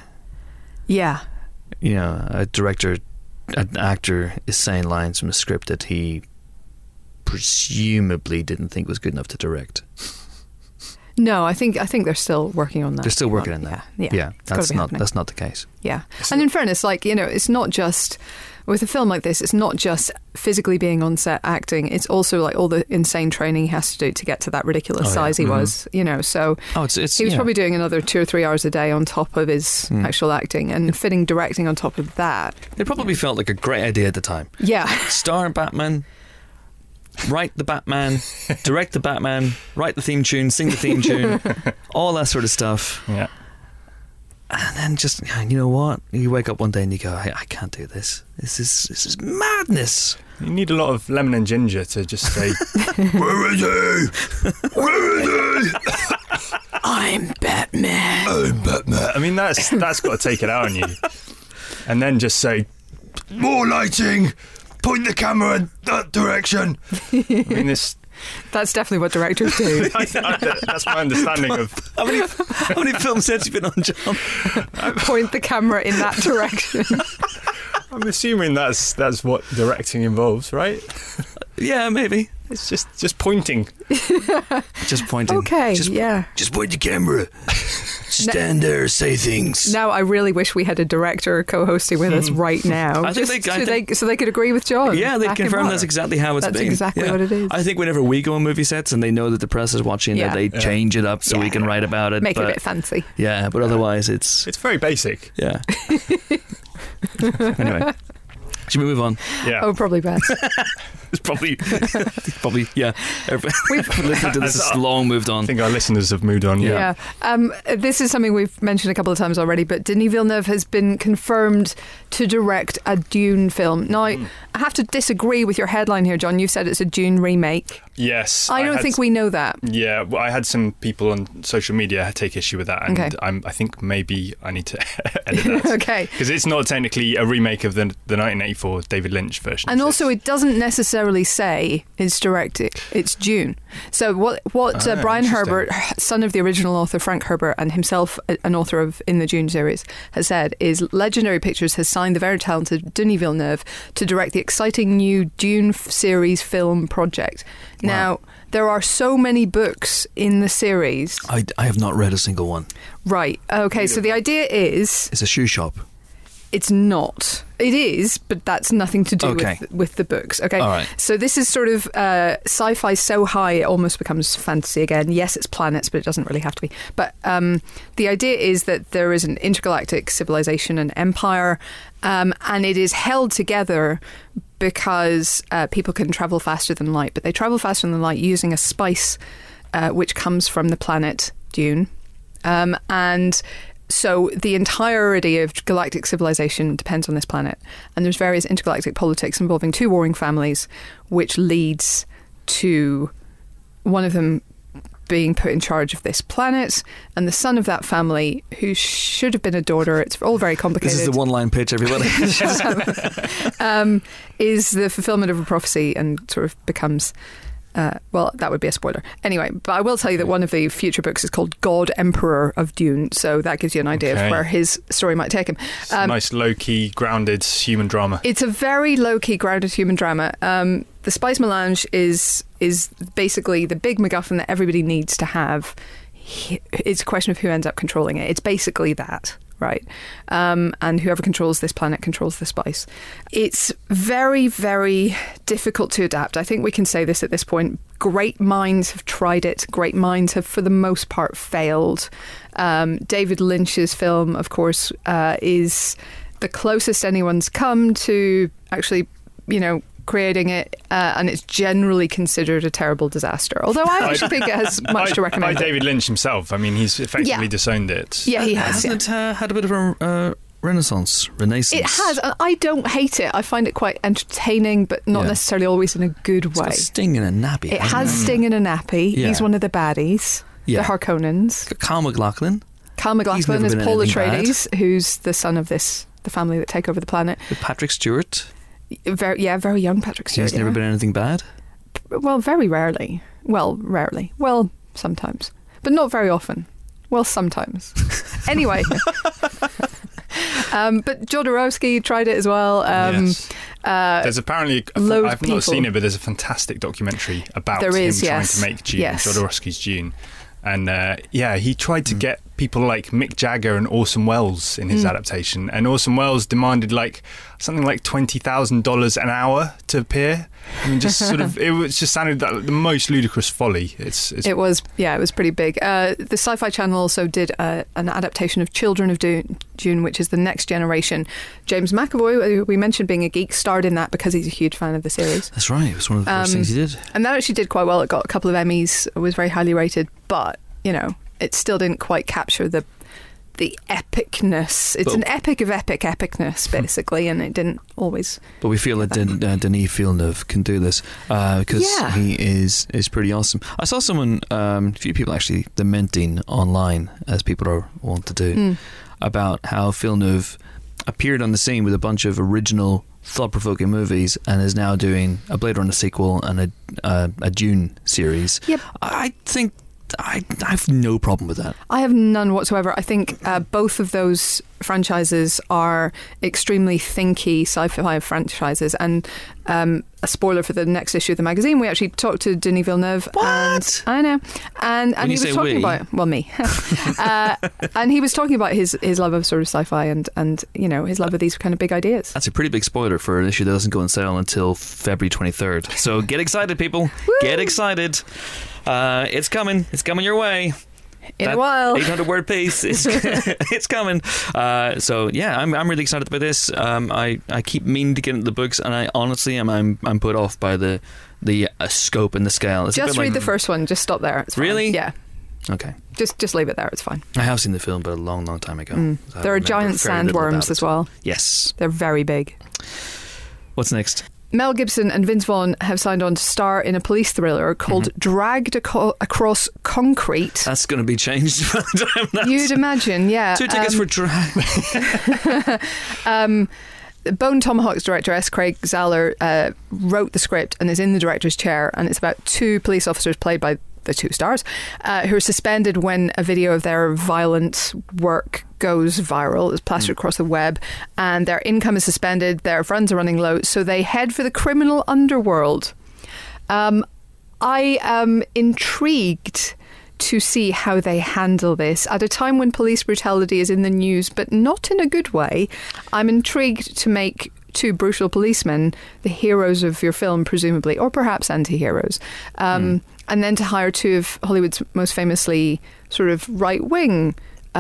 an actor is saying lines from a script that he presumably didn't think was good enough to direct. No, I think they're still working on that. They're still working on that. Yeah, that's not the case. Yeah, and in fairness, it's not just with a film like this. It's not just physically being on set acting. It's also like all the insane training he has to do to get to that ridiculous size he was. So he was probably doing another 2 or 3 hours a day on top of his actual acting, and fitting directing on top of that. It probably felt like a great idea at the time. Yeah, star Batman. Write the Batman, direct the Batman, write the theme tune, sing the theme tune, all that sort of stuff. Yeah. And then just, you know what? You wake up one day and you go, I can't do this. This is madness. You need a lot of lemon and ginger to just say, where is he? Where is he? I'm Batman. I'm Batman. I mean, that's got to take it out on you. And then just say, more lighting, point the camera in that direction. I mean, that's definitely what directors do. That's my understanding of... How many film sets have you been on, John? Point the camera in that direction. I'm assuming that's what directing involves, right? Yeah, maybe. It's just pointing. Just pointing. Okay, Just point the camera. Stand there, say things. Now, I really wish we had a director co-hosting with us right now. I think so they could agree with John. Yeah, they confirm that's exactly how it's been. That's exactly what it is. I think whenever we go on movie sets and they know that the press is watching, that they change it up so we can write about it. Make it a bit fancy. Yeah, but otherwise it's very basic. Yeah. Anyway, should we move on? Yeah. Oh, probably best. It's probably, yeah. We've listened to this long moved on. I think our listeners have moved on. Yeah. This is something we've mentioned a couple of times already, but Denis Villeneuve has been confirmed to direct a Dune film. Now, I have to disagree with your headline here, John. You said it's a Dune remake. Yes. I don't think we know that. Yeah, well, I had some people on social media take issue with that, and I think maybe I need to edit that. Okay. Because it's not technically a remake of the 1984 David Lynch version. And also, it doesn't necessarily say it's directed. It's Dune. So what Brian Herbert, son of the original author Frank Herbert, and himself an author of In the Dune series, has said is Legendary Pictures has signed the very talented Denis Villeneuve to direct the exciting new Dune series film project. Wow. Now, there are so many books in the series. I have not read a single one. Right. Okay, so the idea is... It's a shoe shop. It's not. It is, but that's nothing to do with the books. Okay. All right. So this is sort of sci-fi so high it almost becomes fantasy again. Yes, it's planets, but it doesn't really have to be. But the idea is that there is an intergalactic civilization and empire, and it is held together because people can travel faster than light. But they travel faster than light using a spice which comes from the planet Dune. And so the entirety of galactic civilization depends on this planet. And there's various intergalactic politics involving two warring families, which leads to one of them being put in charge of this planet, and the son of that family, who should have been a daughter, it's all very complicated. This is the one-line pitch, everybody. Is the fulfillment of a prophecy and sort of becomes... well, that would be a spoiler. Anyway, but I will tell you that one of the future books is called God Emperor of Dune, so that gives you an idea of where his story might take him. It's a nice, low-key, grounded human drama. It's a very low-key, grounded human drama. The spice melange is basically the big MacGuffin that everybody needs to have. It's a question of who ends up controlling it. It's basically that. Right. And whoever controls this planet controls the spice. It's very, very difficult to adapt. I think we can say this at this point. Great minds have tried it. Great minds have, for the most part, failed. David Lynch's film, of course, is the closest anyone's come to actually, creating it, and it's generally considered a terrible disaster. Although I actually think it has much to recommend. By David Lynch himself. I mean, he's effectively disowned it. Yeah, he has. Hasn't it had a bit of a renaissance? It has. I don't hate it. I find it quite entertaining, but not necessarily always in a good way. It's got Sting in a nappy. It has Sting in a nappy. Yeah. He's one of the baddies. Yeah. The Harkonnens. Kyle MacLachlan. Kyle MacLachlan is Paul Atreides, who's the son of the family that take over the planet. With Patrick Stewart. Very young Patrick Stewart. He's never been anything bad? Well, very rarely. Well, rarely. Well, sometimes. But not very often. Well, sometimes. Anyway. But Jodorowsky tried it as well. Yes. There's apparently... I've not seen it, but there's a fantastic documentary about him trying to make Dune, Jodorowsky's Dune. And he tried to get people like Mick Jagger and Orson Welles in his adaptation. And Orson Welles demanded something like $20,000 an hour to appear. I mean, just sort of, it just sounded like the most ludicrous folly. It was pretty big. The Sci-Fi Channel also did an adaptation of Children of Dune, which is the next generation. James McAvoy, who we mentioned being a geek, starred in that because he's a huge fan of the series. That's right. It was one of the first things he did. And that actually did quite well. It got a couple of Emmys. It was very highly rated, but it still didn't quite capture the the epicness. It's an epic of epicness, basically, and it didn't always. But we feel that Denis Villeneuve can do this because he is pretty awesome. I saw someone, a few people actually lamenting online, as people are wont to do, about how Villeneuve appeared on the scene with a bunch of original thought-provoking movies and is now doing a Blade Runner sequel and a Dune series. Yep. I think I have no problem with that. I have none whatsoever. I think both of those franchises are extremely thinky sci-fi franchises, and a spoiler for the next issue of the magazine, we actually talked to Denis Villeneuve. What? I know. And he was talking about, well, me. And he was talking about his love of sort of sci-fi and you know, his love of these kind of big ideas. That's a pretty big spoiler for an issue that doesn't go on sale until February 23rd. So get excited, people. Woo! Get excited. It's coming. It's coming your way. In a while. 800-word piece. It's coming. So yeah, I'm really excited about this. I keep meaning to get into the books, and I honestly I'm put off by the scope and the scale. It's just read the first one. Just stop there. It's fine. Really? Yeah. Okay. Just leave it there. It's fine. I have seen the film, but a long time ago. So there are giant sandworms as well. Yes. They're very big. What's next? Mel Gibson and Vince Vaughn have signed on to star in a police thriller called Dragged Across Concrete. That's going to be changed by the time that's... You'd imagine, yeah. 2 tickets for Drag. Bone Tomahawk's director S. Craig Zahler wrote the script and is in the director's chair, and it's about 2 police officers played by the 2 stars who are suspended when a video of their violent work goes viral. It's plastered across the web, and their income is suspended, their funds are running low, so they head for the criminal underworld. I am intrigued to see how they handle this at a time when police brutality is in the news, but not in a good way. I'm intrigued to make 2 brutal policemen the heroes of your film, presumably, or perhaps anti-heroes. And then to hire 2 of Hollywood's most famously sort of right-wing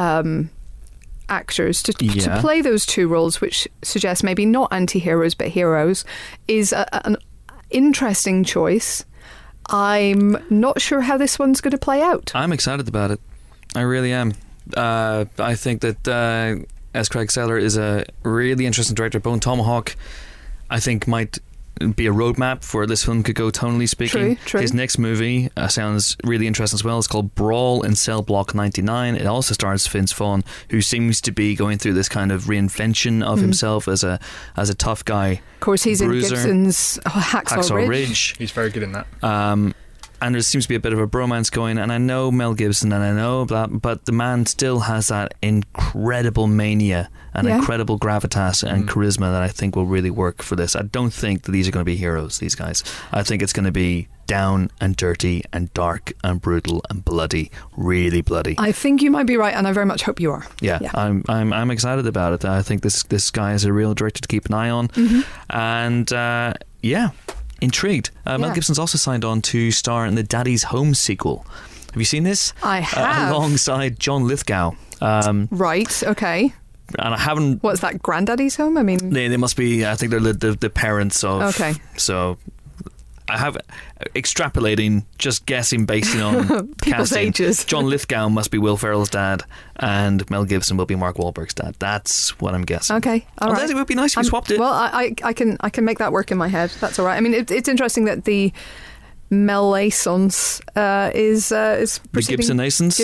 actors to play those 2 roles, which suggests maybe not anti-heroes but heroes, is an interesting choice. I'm not sure how this one's going to play out. I'm excited about it. I really am. I think that S. Craig Zahler is a really interesting director. Bone Tomahawk, I think, might be a roadmap for where this film could go, tonally speaking. True. His next movie sounds really interesting as well. It's called Brawl in Cell Block 99. It also stars Vince Vaughn, who seems to be going through this kind of reinvention of himself as a tough guy. Of course, he's bruiser. In Gibson's Hacksaw Ridge. He's very good in that. And there seems to be a bit of a bromance going, and I know Mel Gibson and I know but the man still has that incredible mania and incredible gravitas and charisma that I think will really work for this. I don't think that these are going to be heroes, these guys. I think it's going to be down and dirty and dark and brutal and bloody, really bloody. I think you might be right, and I very much hope you are. Yeah. I'm excited about it. I think this guy is a real director to keep an eye on. And intrigued. Mel Gibson's also signed on to star in the Daddy's Home sequel. Have you seen this? I have. Alongside John Lithgow. Right, okay. And I haven't... What's that, Granddaddy's Home? I mean... They must be, I think they're the parents of... Okay. So... I have extrapolating, just guessing based on people's casting. ages. John Lithgow must be Will Ferrell's dad, and Mel Gibson will be Mark Wahlberg's dad. That's what I'm guessing. Okay, all right. It would be nice if we swapped it. Well, I can make that work in my head. That's all right. I mean, it's interesting that the Melaissance is the Gibsonasons.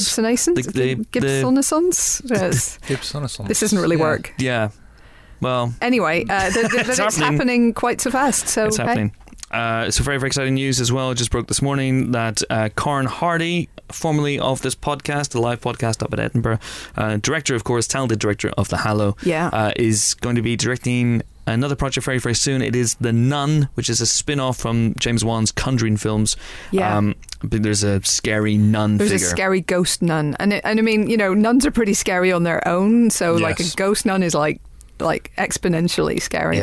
Gibsonasons. This doesn't really work. Yeah. Well. Anyway, it's happening quite so fast. So it's happening. So very, very exciting news as well. It just broke this morning that Corin Hardy, formerly of this podcast, the live podcast up at Edinburgh, director, of course, talented director of The Hallow, is going to be directing another project very, very soon. It is The Nun, which is a spin-off from James Wan's Conjuring films. Yeah. But there's a scary nun figure. There's a scary ghost nun. And I mean, you know, nuns are pretty scary on their own. So like a ghost nun is like exponentially scary. Yeah.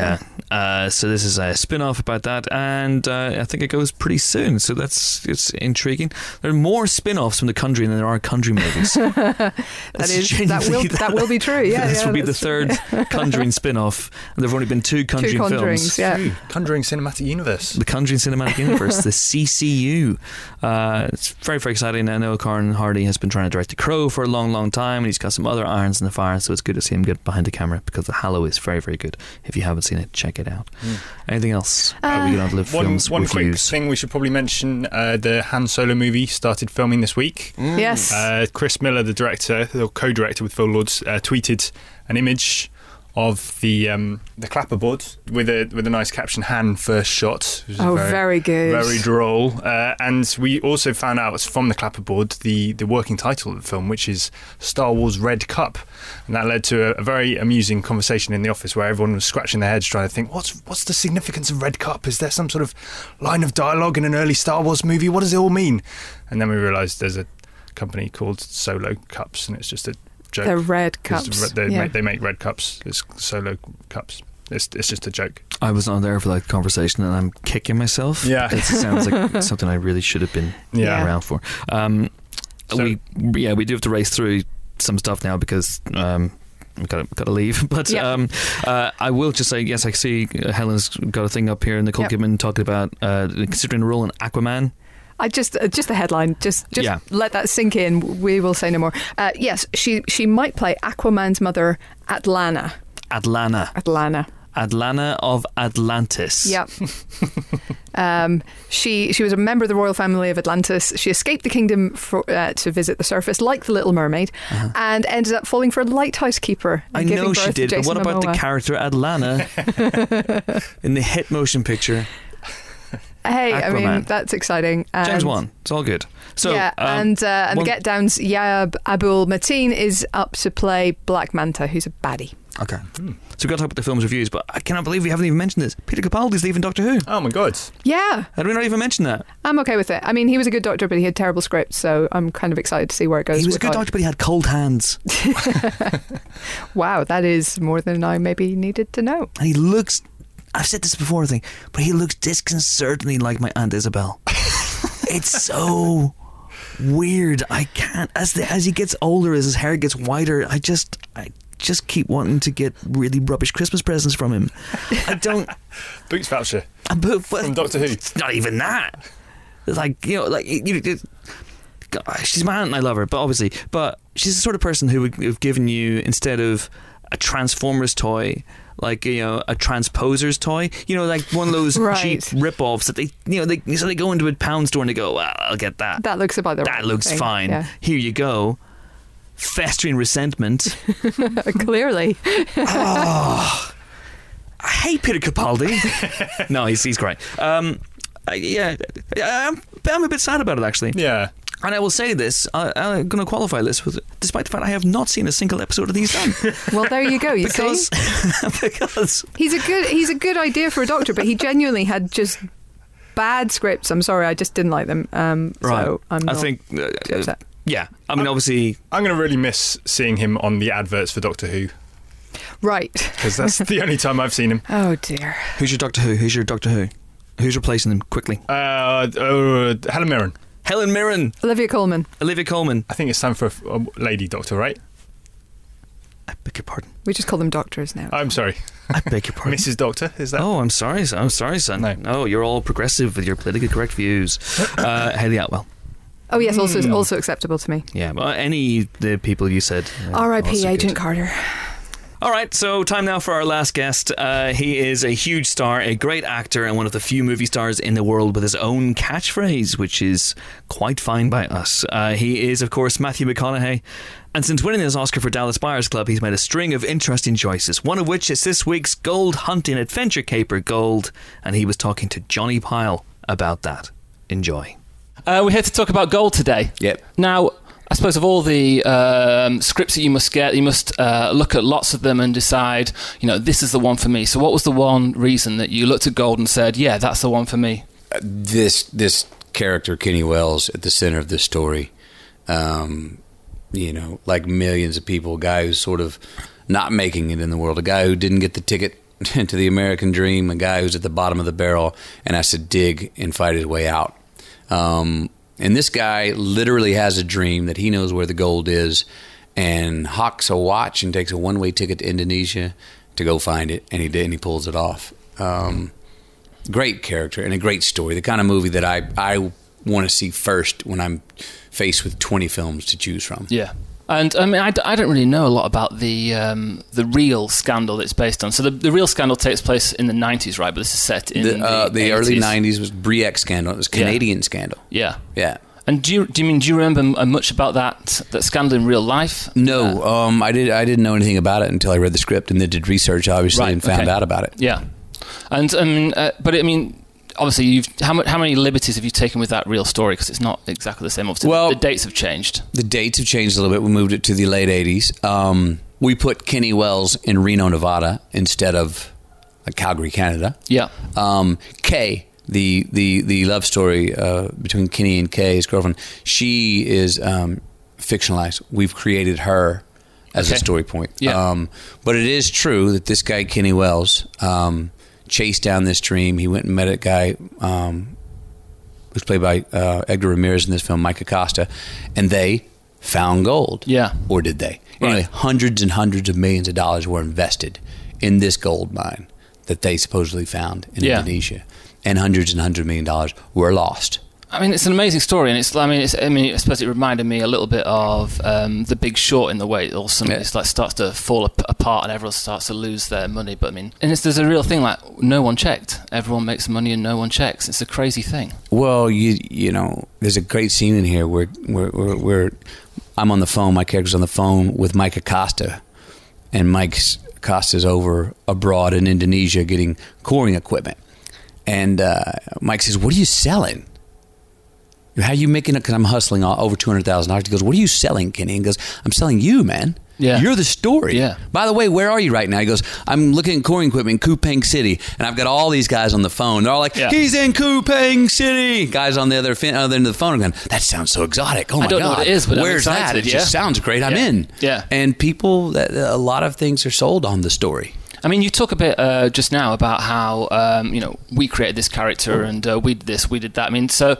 So this is a spin-off about that, and I think it goes pretty soon. So it's intriguing. There are more spin-offs from The Conjuring than there are Conjuring movies. that will be true. Yeah, this will be the third Conjuring spin-off, and there've only been two Conjuring films. Yeah. Conjuring Cinematic Universe. The Conjuring Cinematic Universe, the CCU. It's very, very exciting. I know Corin Hardy has been trying to direct The Crow for a long, long time, and he's got some other irons in the fire, so it's good to see him get behind the camera, because The Hallow is very, very good. If you haven't seen it, check it out. Anything else? Are we going to live films one reviews? quick thing we should probably mention, the Han Solo movie started filming this week. Yes. Chris Miller, the director, the co-director with Phil Lords, tweeted an image of the clapperboard with a nice caption, Han first shot, which is very good, very droll, and we also found out from the clapperboard the working title of the film, which is Star Wars Red Cup, and that led to a very amusing conversation in the office where everyone was scratching their heads trying to think, what's the significance of Red Cup? Is there some sort of line of dialogue in an early Star Wars movie? What does it all mean? And then we realised there's a company called Solo Cups, and it's just a joke. They're red cups. They make red cups. It's Solo Cups. It's just a joke. I was not there for that conversation, and I'm kicking myself. Yeah, it sounds like something I really should have been around for. We do have to race through some stuff now because we've got to leave. But I will just say, yes, I see Helen's got a thing up here. Nicole Kidman talking about considering a role in Aquaman. Just the headline. Just let that sink in. We will say no more. Yes, she might play Aquaman's mother, Atlanna. Atlanna of Atlantis. Yep. She was a member of the royal family of Atlantis. She escaped the kingdom to visit the surface, like the Little Mermaid, and ended up falling for a lighthouse keeper. I know she did, but what about the character Atlanna in the hit motion picture? Hey, Aquaman. I mean, that's exciting. James Wan, it's all good. So, and the Get Down's Yahya Abdul Mateen is up to play Black Manta, who's a baddie. Okay. So we've got to talk about the film's reviews, but I cannot believe we haven't even mentioned this. Peter Capaldi's leaving Doctor Who. Oh my God. Yeah. Had we not even mentioned that? I'm okay with it. I mean, he was a good doctor, but he had terrible scripts, so I'm kind of excited to see where it goes. He was a good doctor, but he had cold hands. Wow, that is more than I maybe needed to know. And he looks... I've said this before, I think, but he looks disconcertingly like my Aunt Isabel. It's so weird. I can't. As he gets older, as his hair gets whiter, I just keep wanting to get really rubbish Christmas presents from him. I don't. Boots voucher from Doctor Who. It's not even that. It's like, she's my aunt and I love her, but she's the sort of person who would have given you, instead of a Transformers toy, like a Transposers toy, like one of those cheap rip-offs that they go into a pound store and they go, well, I'll get that. That looks about the right That looks thing. fine. Yeah. Here you go. Festering resentment. Clearly. Oh, I hate Peter Capaldi. No, he's great. I'm a bit sad about it, actually. Yeah. And I will say this, I'm going to qualify this despite the fact I have not seen a single episode of these done. Well, there you go. Because he's a good idea for a doctor, but he genuinely had just bad scripts. I'm sorry, I just didn't like them. So I'm not upset. Yeah, I mean, obviously, I'm going to really miss seeing him on the adverts for Doctor Who. Right. Because that's the only time I've seen him. Oh dear. Who's your Doctor Who? Who's replacing them? Quickly. Helen Mirren. Helen Mirren. Olivia Colman. I think it's time for a lady doctor, right? I beg your pardon. We just call them doctors now. I'm sorry. I beg your pardon. Mrs. Doctor, is that? Oh, I'm sorry, son. No, you're all progressive with your politically correct views. Hayley Atwell. Oh yes, also acceptable to me. Yeah, but the people you said. R.I.P. Agent Carter. All right, so time now for our last guest. He is a huge star, a great actor, and one of the few movie stars in the world with his own catchphrase, which is quite fine by us. He is, of course, Matthew McConaughey. And since winning his Oscar for Dallas Buyers Club, he's made a string of interesting choices, one of which is this week's Gold Hunting Adventure Caper Gold, and he was talking to Johnny Pyle about that. Enjoy. We're here to talk about Gold today. Yep. Now, I suppose of all the scripts that you must get, you must look at lots of them and decide, this is the one for me. So what was the one reason that you looked at Gold and said, yeah, that's the one for me? This character, Kenny Wells, at the center of this story, like millions of people, a guy who's sort of not making it in the world, a guy who didn't get the ticket to the American dream, a guy who's at the bottom of the barrel and has to dig and fight his way out. And this guy literally has a dream that he knows where the gold is and hawks a watch and takes a one-way ticket to Indonesia to go find it, and he did, and he pulls it off. Great character and a great story. The kind of movie that I want to see first when I'm faced with 20 films to choose from. Yeah. And I mean, I don't really know a lot about the real scandal that it's based on. So the real scandal takes place in the 90s, right? But this is set in the early 90s was Briec scandal. It was a Canadian scandal. Yeah. Yeah. And do you remember much about that scandal in real life? No, I didn't know anything about it until I read the script and then did research, obviously, and found out about it. Yeah. And I mean, obviously, how many liberties have you taken with that real story? Because it's not exactly the same. Obviously, the dates have changed. The dates have changed a little bit. We moved it to the late 80s. We put Kenny Wells in Reno, Nevada, instead of Calgary, Canada. Yeah. Kay, the love story between Kenny and Kay, his girlfriend, she is fictionalized. We've created her as a story point. Yeah. But it is true that this guy, Kenny Wells, chased down this dream. He went and met a guy who's played by Edgar Ramirez in this film, Mike Acosta, and they found gold. Yeah. Or did they? Anyway, hundreds and hundreds of millions of dollars were invested in this gold mine that they supposedly found in Indonesia, and hundreds of million dollars were lost. I mean, it's an amazing story, and I suppose it reminded me a little bit of The Big Short in the way it also it's like starts to fall apart and everyone starts to lose their money. But I mean, and there's a real thing like no one checked. Everyone makes money and no one checks. It's a crazy thing. Well, you know, there's a great scene in here where I'm on the phone. My character's on the phone with Mike Acosta, and Mike Acosta's over abroad in Indonesia getting coring equipment, and Mike says, "What are you selling? How are you making it?" Because I'm hustling over $200,000. He goes, "What are you selling, Kenny?" And he goes, "I'm selling you, man. Yeah. You're the story. Yeah. By the way, where are you right now?" He goes, "I'm looking at coring equipment in Kupang City." And I've got all these guys on the phone. They're all like, "He's in Kupang City." Guys on the other end of the phone are going, "That sounds so exotic. Oh, my God. I don't know what it is, but where's I'm that? excited, It just sounds great. I'm in." Yeah. And people, a lot of things are sold on the story. I mean, you talk a bit just now about how we created this character and we did this, we did that.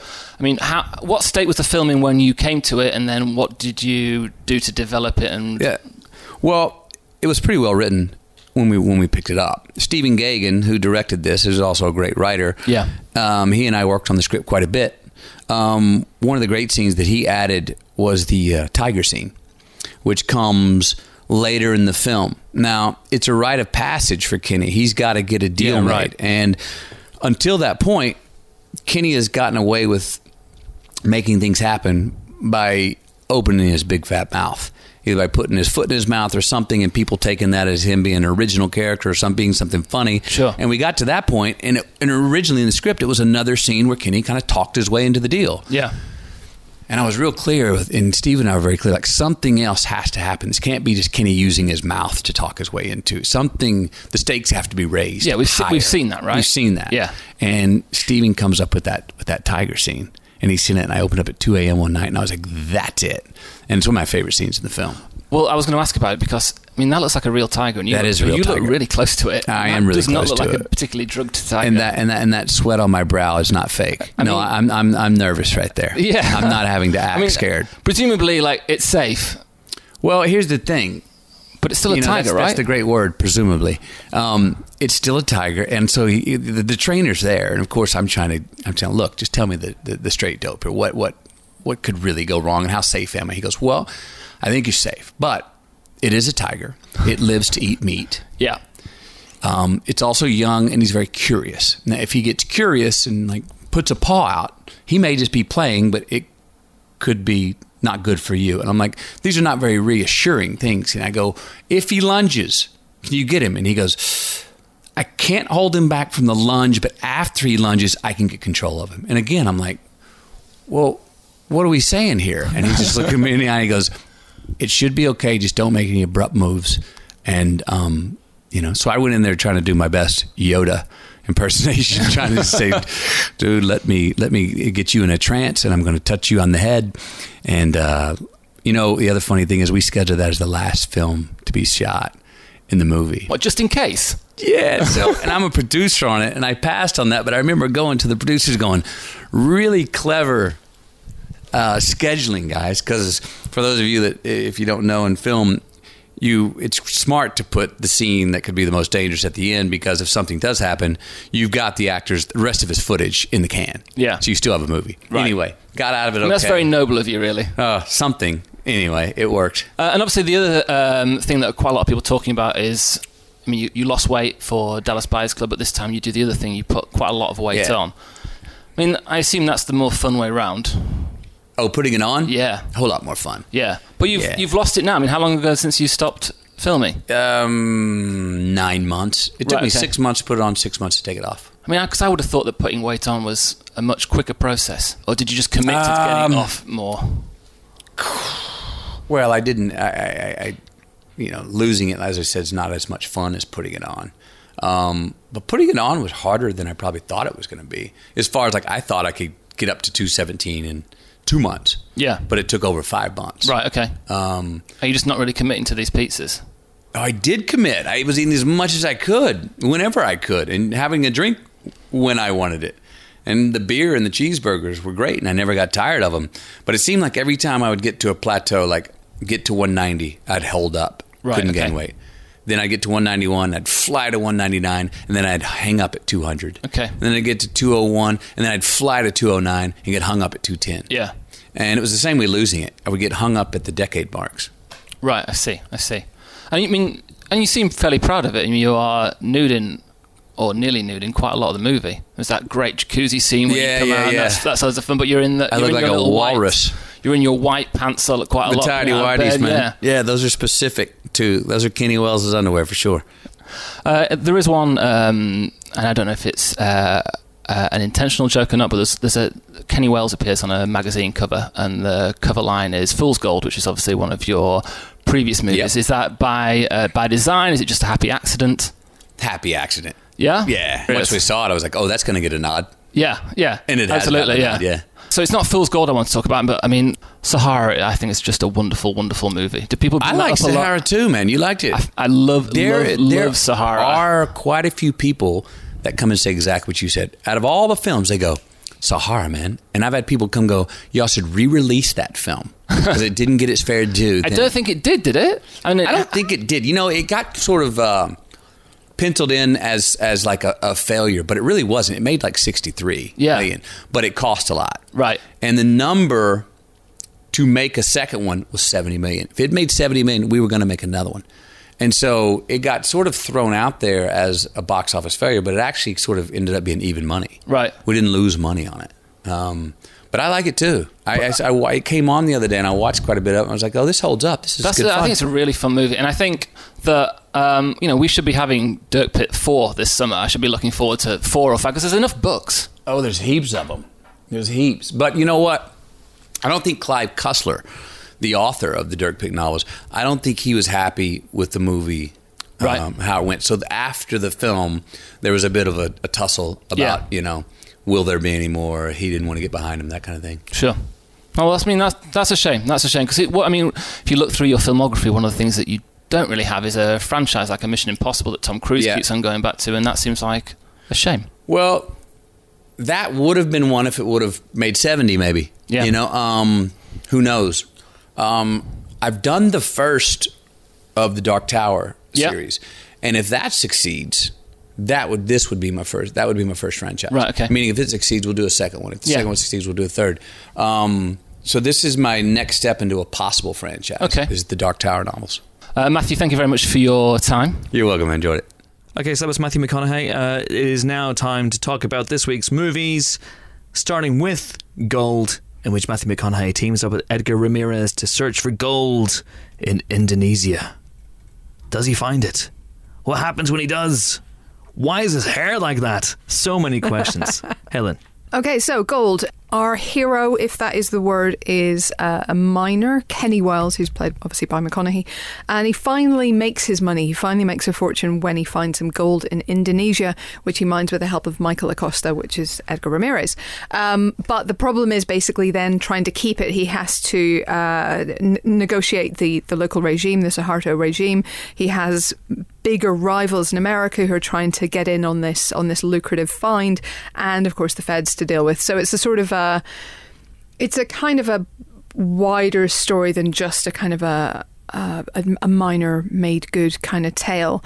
What state was the film in when you came to it, and then what did you do to develop it? And well, it was pretty well written when we picked it up. Stephen Gaghan, who directed this, is also a great writer. Yeah, he and I worked on the script quite a bit. One of the great scenes that he added was the tiger scene, which comes later in the film. Now, it's a rite of passage for Kenny. He's got to get a deal made. And until that point, Kenny has gotten away with making things happen by opening his big fat mouth. Either by putting his foot in his mouth or something, and people taking that as him being an original character or being something funny. Sure. And we got to that point, and originally in the script, it was another scene where Kenny kind of talked his way into the deal. Yeah. And I was real clear, and Steve and I were very clear, like something else has to happen. This can't be just Kenny using his mouth to talk his way into something. The stakes have to be raised. Yeah, we've seen that, right? We've seen that. Yeah. And Steven comes up with that tiger scene, and he's seen it, and I opened up at 2 a.m. one night, and I was like, that's it. And it's one of my favorite scenes in the film. Well, I was going to ask about it because, I mean, that looks like a real tiger. And that is a real tiger. You look really close to it. I am really close to it. Does not look like a particularly drugged tiger. And that sweat on my brow is not fake. I'm nervous right there. Yeah. I'm not having to act scared. Presumably, it's safe. Well, here's the thing. But it's still a tiger, right? That's the great word, presumably. It's still a tiger, and so the trainer's there, and of course I'm trying to look. Just tell me the straight dope, or what could really go wrong, and how safe am I? He goes, well, I think you're safe, but it is a tiger. It lives to eat meat. Yeah. It's also young, and he's very curious. Now, if he gets curious and puts a paw out, he may just be playing, but it could be not good for you. And I'm like, these are not very reassuring things. And I go, if he lunges, can you get him? And he goes, I can't hold him back from the lunge, but after he lunges, I can get control of him. And again, I'm like, well, what are we saying here? And he just looked at me in the eye and he goes, it should be okay. Just don't make any abrupt moves. And, so I went in there trying to do my best Yoda impersonation, trying to say, dude, let me get you in a trance, and I'm going to touch you on the head. And, the other funny thing is we scheduled that as the last film to be shot in the movie. What, just in case? Yeah, and I'm a producer on it, and I passed on that, but I remember going to the producers going, really clever scheduling, guys, because for those of you that, if you don't know in film, it's smart to put the scene that could be the most dangerous at the end, because if something does happen, you've got the actors, the rest of his footage in the can. Yeah. So you still have a movie. Right. Anyway, got out of it okay. That's very noble of you, really. Something. Anyway, it worked. And obviously the other thing that quite a lot of people are talking about is, I mean, you lost weight for Dallas Buyers Club, but this time you do the other thing, you put quite a lot of weight on. I mean, I assume that's the more fun way round. Oh, putting it on? Yeah. A whole lot more fun. Yeah. But you've lost it now. I mean, how long ago since you stopped filming? 9 months. It took me 6 months to put it on, 6 months to take it off. I mean, because I would have thought that putting weight on was a much quicker process. Or did you just commit to getting off more? Well, I didn't. I losing it, as I said, is not as much fun as putting it on. But putting it on was harder than I probably thought it was going to be. As far as, like, I thought I could get up to 217 in 2 months. Yeah. But it took over 5 months. Right, okay. Are you just not really committing to these pizzas? I did commit. I was eating as much as I could, whenever I could, and having a drink when I wanted it. And the beer and the cheeseburgers were great, and I never got tired of them. But it seemed like every time I would get to a plateau, like get to 190, I'd hold up. Right, couldn't gain weight. Then I'd get to 191, I'd fly to 199, and then I'd hang up at 200. Okay. And then I'd get to 201, and then I'd fly to 209 and get hung up at 210. Yeah. And it was the same way losing it. I would get hung up at the decade marks. Right, I see. And you seem fairly proud of it. I mean, you are nude in, or nearly nude in, quite a lot of the movie. There's that great jacuzzi scene where you come out, and that's loads of fun, but you're in the... I look like a walrus. You're in your white pants, so I look quite a lot. The tidy whities, man. Yeah, those are specific too. Those are Kenny Wells' underwear for sure. There is one, and I don't know if it's an intentional joke or not, but there's a Kenny Wells appears on a magazine cover, and the cover line is Fool's Gold, which is obviously one of your previous movies. Yep. Is that by design? Is it just a happy accident? Happy accident. Yeah? Yeah. Once we saw it, I was like, oh, that's going to get a nod. Yeah. And it absolutely, has yeah. So it's not Fool's Gold I want to talk about, but I mean, Sahara, I think it's just a wonderful, wonderful movie. Do people bring I like Sahara too, man. You liked it. I love Sahara. There are quite a few people that come and say exactly what you said. Out of all the films, they go, Sahara, man. And I've had people come go, y'all should re-release that film because it didn't get its fair due. I don't think it did it? I don't think it did. You know, it got sort of... penciled in as like a failure, but it really wasn't. It made like 63 million, but it cost a lot. Right. And the number to make a second one was 70 million. If it made 70 million, we were going to make another one. And so it got sort of thrown out there as a box office failure, but it actually sort of ended up being even money. Right. We didn't lose money on it. But I like it too. I came on the other day and I watched quite a bit of it. And I was like, oh, this holds up. This is good fun. I think it's a really fun movie. And I think that, we should be having Dirk Pitt 4 this summer. I should be looking forward to 4 or 5 because there's enough books. Oh, there's heaps of them. There's heaps. But you know what? I don't think Clive Cussler, the author of the Dirk Pitt novels, I don't think he was happy with the movie, how it went. So after the film, there was a bit of a tussle about, will there be any more? He didn't want to get behind him, that kind of thing. Sure. Well, that's a shame. That's a shame because if you look through your filmography, one of the things that you don't really have is a franchise like a Mission Impossible that Tom Cruise keeps on going back to, and that seems like a shame. Well, that would have been one if it would have made 70, maybe. Yeah. Who knows? I've done the first of the Dark Tower series, and if that succeeds. That would be my first franchise. Right, okay. Meaning if it succeeds, we'll do a second one. If the second one succeeds, we'll do a third. So this is my next step into a possible franchise. Okay. Is the Dark Tower novels. Matthew, thank you very much for your time. You're welcome. I enjoyed it. Okay, so that was Matthew McConaughey. It is now time to talk about this week's movies, starting with Gold, in which Matthew McConaughey teams up with Edgar Ramirez to search for gold in Indonesia. Does he find it? What happens when he does? Why is his hair like that? So many questions. Helen. Okay, so Gold. Our hero, if that is the word, is a miner, Kenny Wells, who's played obviously by McConaughey. And he finally makes his money. He finally makes a fortune when he finds some gold in Indonesia, which he mines with the help of Michael Acosta, which is Edgar Ramirez. But the problem is basically then trying to keep it. He has to negotiate the local regime, the Suharto regime. He has bigger rivals in America who are trying to get in on this lucrative find, and of course the feds to deal with. So it's a kind of a wider story than just a kind of a minor made good kind of tale.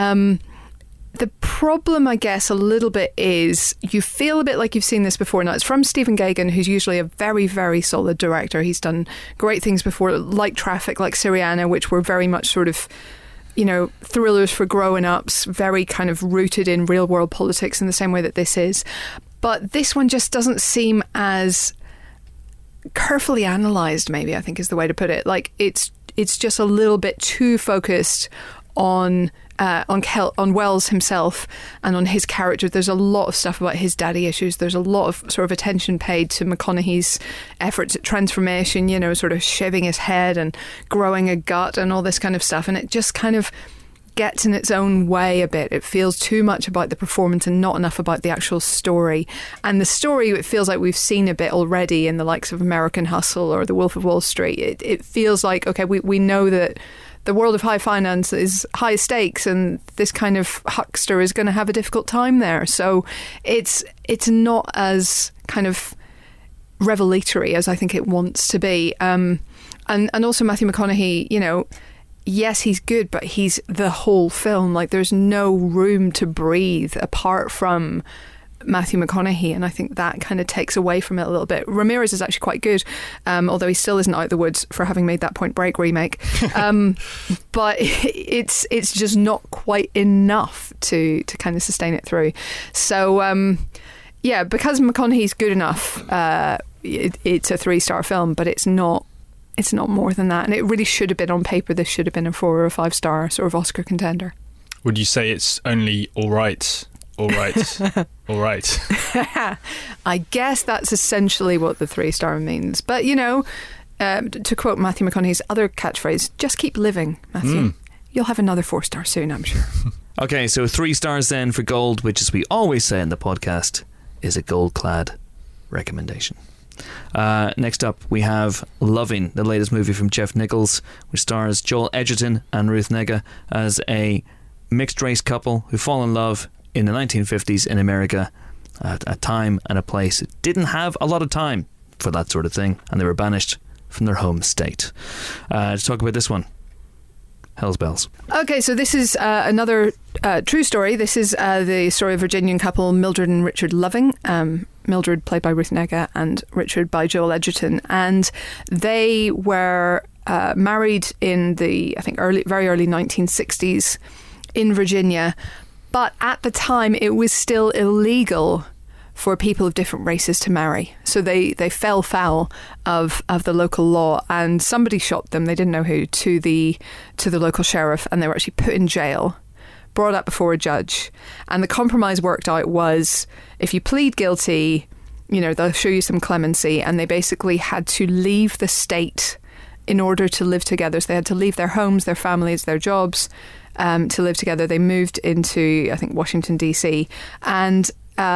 The problem, I guess, a little bit is you feel a bit like you've seen this before. Now, it's from Stephen Gaghan, who's usually a very, very solid director. He's done great things before, like Traffic, like Syriana, which were very much sort of, thrillers for grown-ups, very kind of rooted in real-world politics in the same way that this is. But this one just doesn't seem as carefully analysed, maybe, I think is the way to put it. Like, it's just a little bit too focused on Wells himself and on his character. There's a lot of stuff about his daddy issues. There's a lot of sort of attention paid to McConaughey's efforts at transformation, sort of shaving his head and growing a gut and all this kind of stuff. And it just kind of gets in its own way a bit. It feels too much about the performance and not enough about the actual story. And the story, it feels like we've seen a bit already in the likes of American Hustle or The Wolf of Wall Street. It feels like, okay, we know that the world of high finance is high stakes and this kind of huckster is going to have a difficult time there. So it's not as kind of revelatory as I think it wants to be. And also Matthew McConaughey, yes, he's good, but he's the whole film. Like, there's no room to breathe apart from Matthew McConaughey, and I think that kind of takes away from it a little bit. Ramirez is actually quite good, although he still isn't out of the woods for having made that Point Break remake. But it's just not quite enough to kind of sustain it through. So because McConaughey's good enough, it's a 3-star film, but it's not more than that. And it really should have been, on paper, this should have been a 4 or a 5-star sort of Oscar contender. Would you say it's only all right? All right. All right. I guess that's essentially what the 3-star means. But, to quote Matthew McConaughey's other catchphrase, just keep living, Matthew. You'll have another 4-star soon, I'm sure. Okay, so 3 stars then for Gold, which, as we always say in the podcast, is a gold-clad recommendation. Next up, we have Loving, the latest movie from Jeff Nichols, which stars Joel Edgerton and Ruth Negga as a mixed-race couple who fall in love in the 1950s in America, at a time and a place that didn't have a lot of time for that sort of thing, and they were banished from their home state. Let's talk about this one. Hell's Bells. Okay, so this is another true story. This is the story of Virginian couple Mildred and Richard Loving. Mildred played by Ruth Negga and Richard by Joel Edgerton. And they were married in the, I think, very early 1960s in Virginia. But at the time, it was still illegal for people of different races to marry. So they fell foul of the local law, and somebody shot them, they didn't know who, to the local sheriff, and they were actually put in jail, brought up before a judge. And the compromise worked out was, if you plead guilty, they'll show you some clemency, and they basically had to leave the state in order to live together. So they had to leave their homes, their families, their jobs, to live together. They moved into, I think, Washington, D.C. And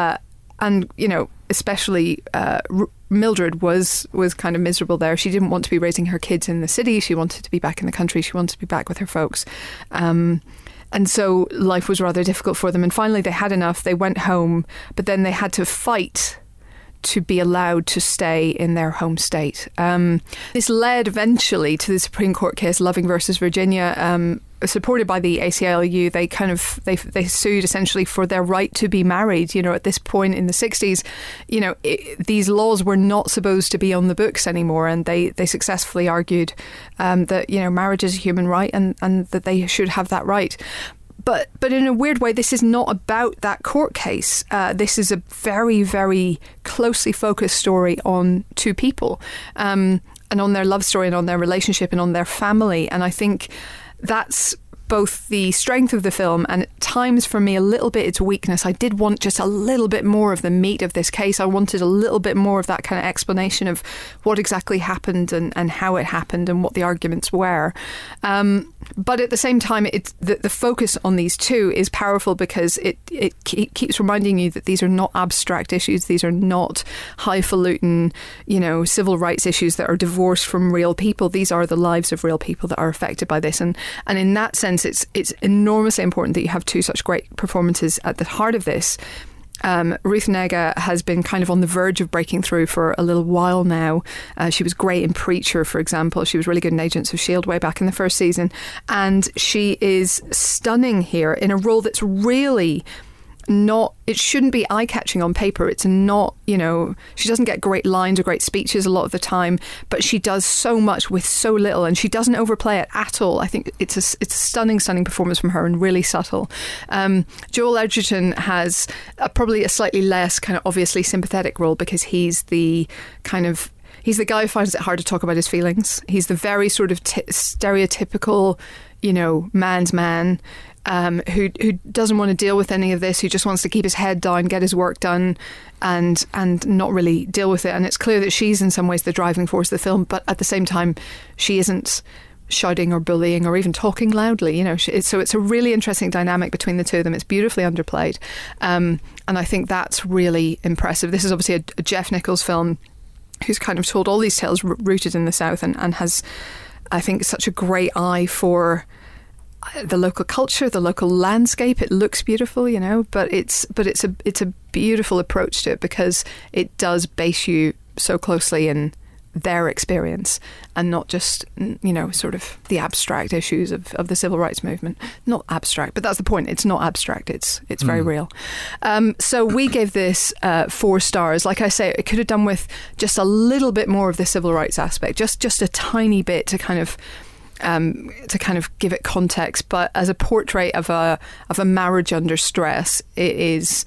especially Mildred was kind of miserable there. She didn't want to be raising her kids in the city. She wanted to be back in the country. She wanted to be back with her folks. And so life was rather difficult for them. And finally they had enough. They went home, but then they had to fight to be allowed to stay in their home state. This led eventually to the Supreme Court case Loving versus Virginia, supported by the ACLU. They sued essentially for their right to be married. At this point in the 60s, these laws were not supposed to be on the books anymore, and they successfully argued that marriage is a human right and that they should have that right. But in a weird way, this is not about that court case. This is a very, very closely focused story on two people, and on their love story and on their relationship and on their family. And I think that's both the strength of the film and at times for me a little bit its weakness. I did want just a little bit more of the meat of this case. I wanted a little bit more of that kind of explanation of what exactly happened and how it happened and what the arguments were. But at the same time, the focus on these two is powerful because it keeps reminding you that these are not abstract issues. These are not highfalutin, civil rights issues that are divorced from real people. These are the lives of real people that are affected by this. And in that sense, it's enormously important that you have two such great performances at the heart of this. Ruth Negga has been kind of on the verge of breaking through for a little while now. She was great in Preacher, for example. She was really good in Agents of S.H.I.E.L.D. way back in the first season. And she is stunning here in a role that's really not, it shouldn't be eye-catching on paper. It's not, she doesn't get great lines or great speeches a lot of the time, but she does so much with so little, and she doesn't overplay it at all. I think it's a stunning performance from her and really subtle. Joel Edgerton has probably a slightly less kind of obviously sympathetic role because he's the guy who finds it hard to talk about his feelings. He's the very sort of stereotypical, man's man. Who doesn't want to deal with any of this, who just wants to keep his head down, get his work done, and not really deal with it. And it's clear that she's in some ways the driving force of the film, but at the same time, she isn't shouting or bullying or even talking loudly. So it's a really interesting dynamic between the two of them. It's beautifully underplayed, and I think that's really impressive. This is obviously a Jeff Nichols film, who's kind of told all these tales rooted in the South, and has, I think, such a great eye for the local culture, the local landscape. It looks beautiful, but it's a beautiful approach to it because it does base you so closely in their experience and not just sort of the abstract issues of the civil rights movement. Not abstract, but that's the point. It's not abstract. It's very real. So we gave this 4 stars. Like I say, it could have done with just a little bit more of the civil rights aspect, just a tiny bit to kind of give it context, but as a portrait of a marriage under stress, it is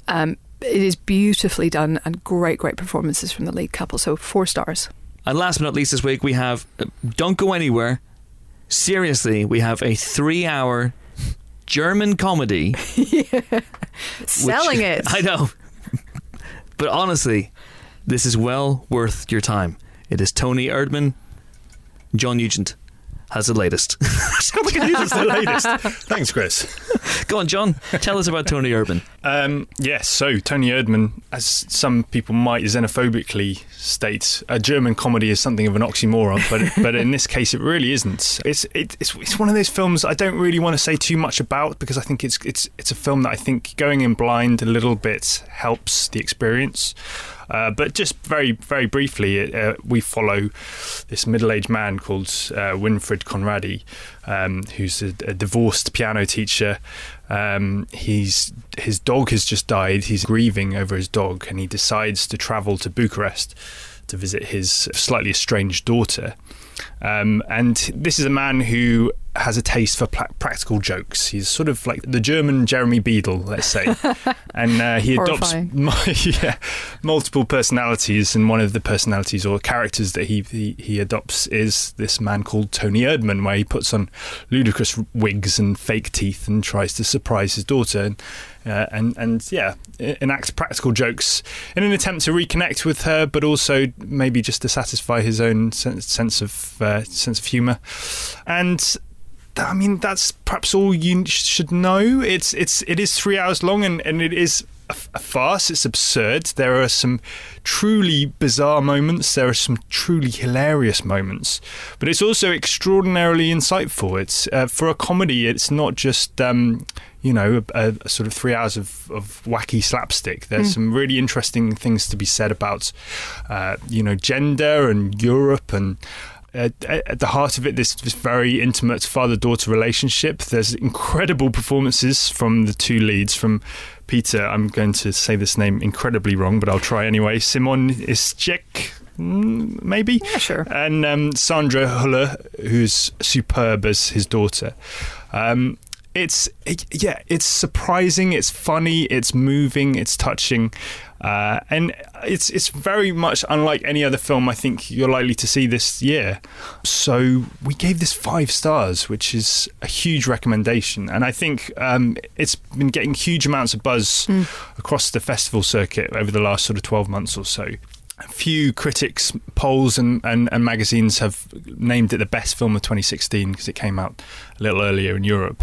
beautifully done and great performances from the lead couple. So 4 stars. And last but not least, this week we have Don't Go Anywhere. Seriously, we have a 3-hour German comedy. Selling it. I know, but honestly, this is well worth your time. It is Tony Erdmann. John Nugent has the latest. The latest. Thanks, Chris. Go on, John. Tell us about Tony Erdmann. Yes, so Tony Erdmann, as some people might xenophobically state, a German comedy is something of an oxymoron, but in this case, it really isn't. It's one of those films I don't really want to say too much about because I think it's a film that I think going in blind a little bit helps the experience. But just very, very briefly, we follow this middle-aged man called Winfried Conradi, who's a divorced piano teacher. His dog has just died. He's grieving over his dog, and he decides to travel to Bucharest to visit his slightly estranged daughter. And this is a man who has a taste for practical jokes. He's sort of like the German Jeremy Beadle, let's say. And he adopts multiple personalities, and one of the personalities or characters that he adopts is this man called Tony Erdmann, where he puts on ludicrous wigs and fake teeth and tries to surprise his daughter and enacts practical jokes in an attempt to reconnect with her, but also maybe just to satisfy his own sense of humour. And I mean, that's perhaps all you should know. It is 3 hours long, and it is a farce. It's absurd. There are some truly bizarre moments. There are some truly hilarious moments. But it's also extraordinarily insightful. It's for a comedy, it's not just a sort of 3 hours of wacky slapstick. There's some really interesting things to be said about gender and Europe, and at the heart of it, this very intimate father-daughter relationship. There's incredible performances from the two leads, from Peter, I'm going to say this name incredibly wrong, but I'll try anyway, Simon Isczek, maybe? Yeah, sure. And Sandra Huller, who's superb as his daughter. It's surprising, it's funny, it's moving, it's touching, and it's very much unlike any other film I think you're likely to see this year. So we gave this 5 stars, which is a huge recommendation, and I think it's been getting huge amounts of buzz across the festival circuit over the last sort of 12 months or so. A few critics, polls and magazines have named it the best film of 2016 because it came out a little earlier in Europe.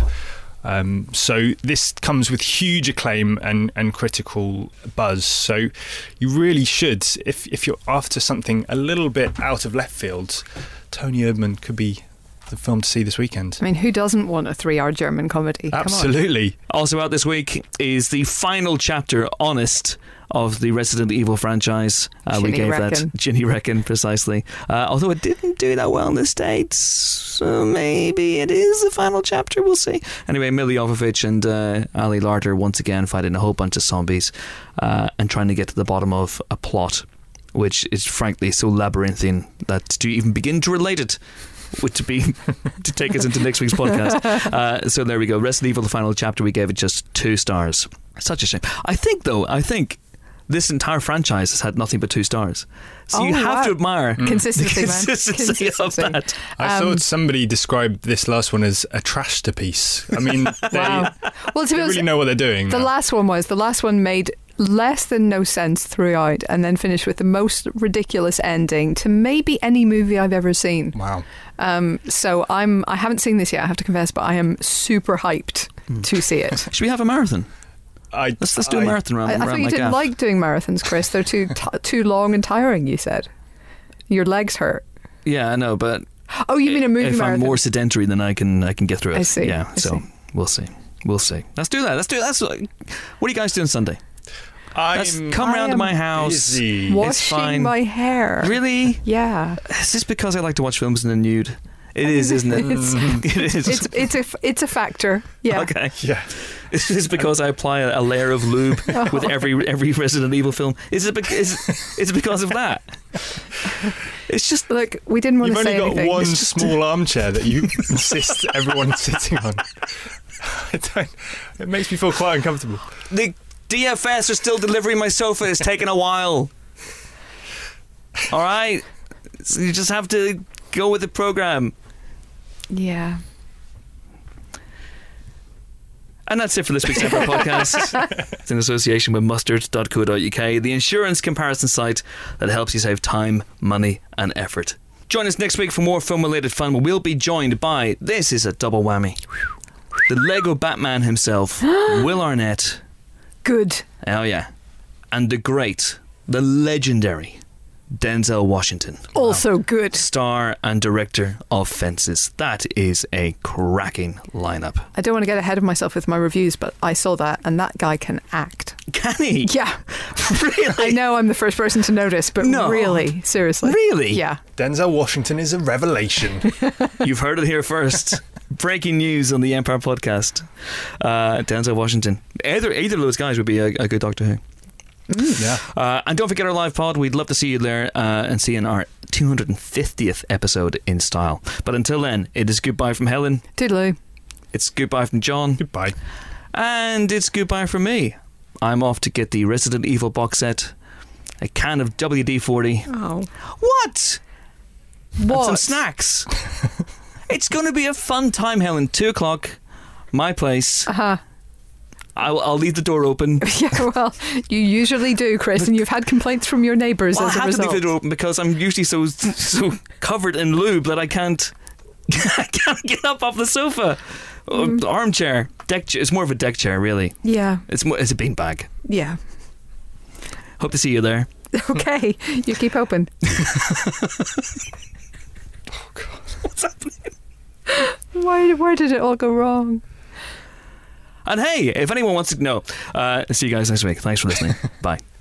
So this comes with huge acclaim and critical buzz. So you really should, if you're after something a little bit out of left field, Tony Erdmann could be the film to see this weekend. I mean, who doesn't want a 3-hour German comedy? Absolutely. Also out this week is the final chapter, Honest, of the Resident Evil franchise. We gave that Ginny Reckon, precisely. Although it didn't do that well in the States, so maybe it is the final chapter. We'll see. Anyway, Milla Jovovich and Ali Larter once again fighting a whole bunch of zombies and trying to get to the bottom of a plot which is frankly so labyrinthine that to even begin to relate it would to take us into next week's podcast. So there we go. Resident Evil, the final chapter, we gave it just 2 stars. Such a shame. I think this entire franchise has had nothing but 2 stars. So you have to admire consistency, the consistency of that. I saw somebody describe this last one as a trash-to-piece. I mean, they really know what they're doing. The last one made less than no sense throughout and then finished with the most ridiculous ending to maybe any movie I've ever seen. Wow. So I haven't seen this yet, I have to confess, but I am super hyped to see it. Should we have a marathon? Let's do a marathon round. I thought you didn't like doing marathons, Chris. They're too long and tiring, you said. Your legs hurt. Yeah, I know, but oh, you mean a movie if marathon? I'm more sedentary, then I can get through it. I see. Yeah, we'll see. Let's do that. What are you guys doing Sunday? Come round to my house. Busy. Washing my hair. Really? Yeah. Is this because I like to watch films in the nude? It is, isn't it? It is. It's a factor. Yeah. Okay. Yeah. Is this because I apply a layer of lube with every Resident Evil film? Is it because of that? It's just look. We didn't want to say anything. You've only got one small armchair that you insist everyone's sitting on. It makes me feel quite uncomfortable. The DFS are still delivering my sofa. It's taking a while. All right, so you just have to go with the program. Yeah. And that's it for this week's Empire Podcast. It's in association with mustard.co.uk, the insurance comparison site that helps you save time, money and effort. Join us next week for more film-related fun. We'll be joined by, this is a double whammy, the Lego Batman himself, Will Arnett. Good. Oh yeah. And the great, the legendary Denzel Washington. Also good. Star and director of Fences. That is a cracking lineup. I don't want to get ahead of myself with my reviews, but I saw that and that guy can act. Can he? Yeah. Really? I know I'm the first person to notice, but really, seriously. Really? Yeah. Denzel Washington is a revelation. You've heard it here first. Breaking news on the Empire Podcast. Denzel Washington. Either of those guys would be a good Doctor Who. Yeah. And don't forget our live pod. We'd love to see you there and see in our 250th episode in style. But until then, it is goodbye from Helen. Toodaloo. It's goodbye from John. Goodbye. And it's goodbye from me. I'm off to get the Resident Evil box set, a can of WD-40. Oh. What? And some snacks. It's going to be a fun time, Helen. 2:00, my place. Uh-huh. I'll leave the door open. Yeah, well, you usually do, Chris, and you've had complaints from your neighbours as a result. I have to leave the door open because I'm usually so covered in lube that I can't get up off the sofa. Armchair, deck chair. It's more of a deck chair, really. Yeah. It's a beanbag. Yeah. Hope to see you there. Okay, you keep hoping. Oh God, what's happening? Where did it all go wrong? And hey, if anyone wants to know, see you guys next week. Thanks for listening. Bye.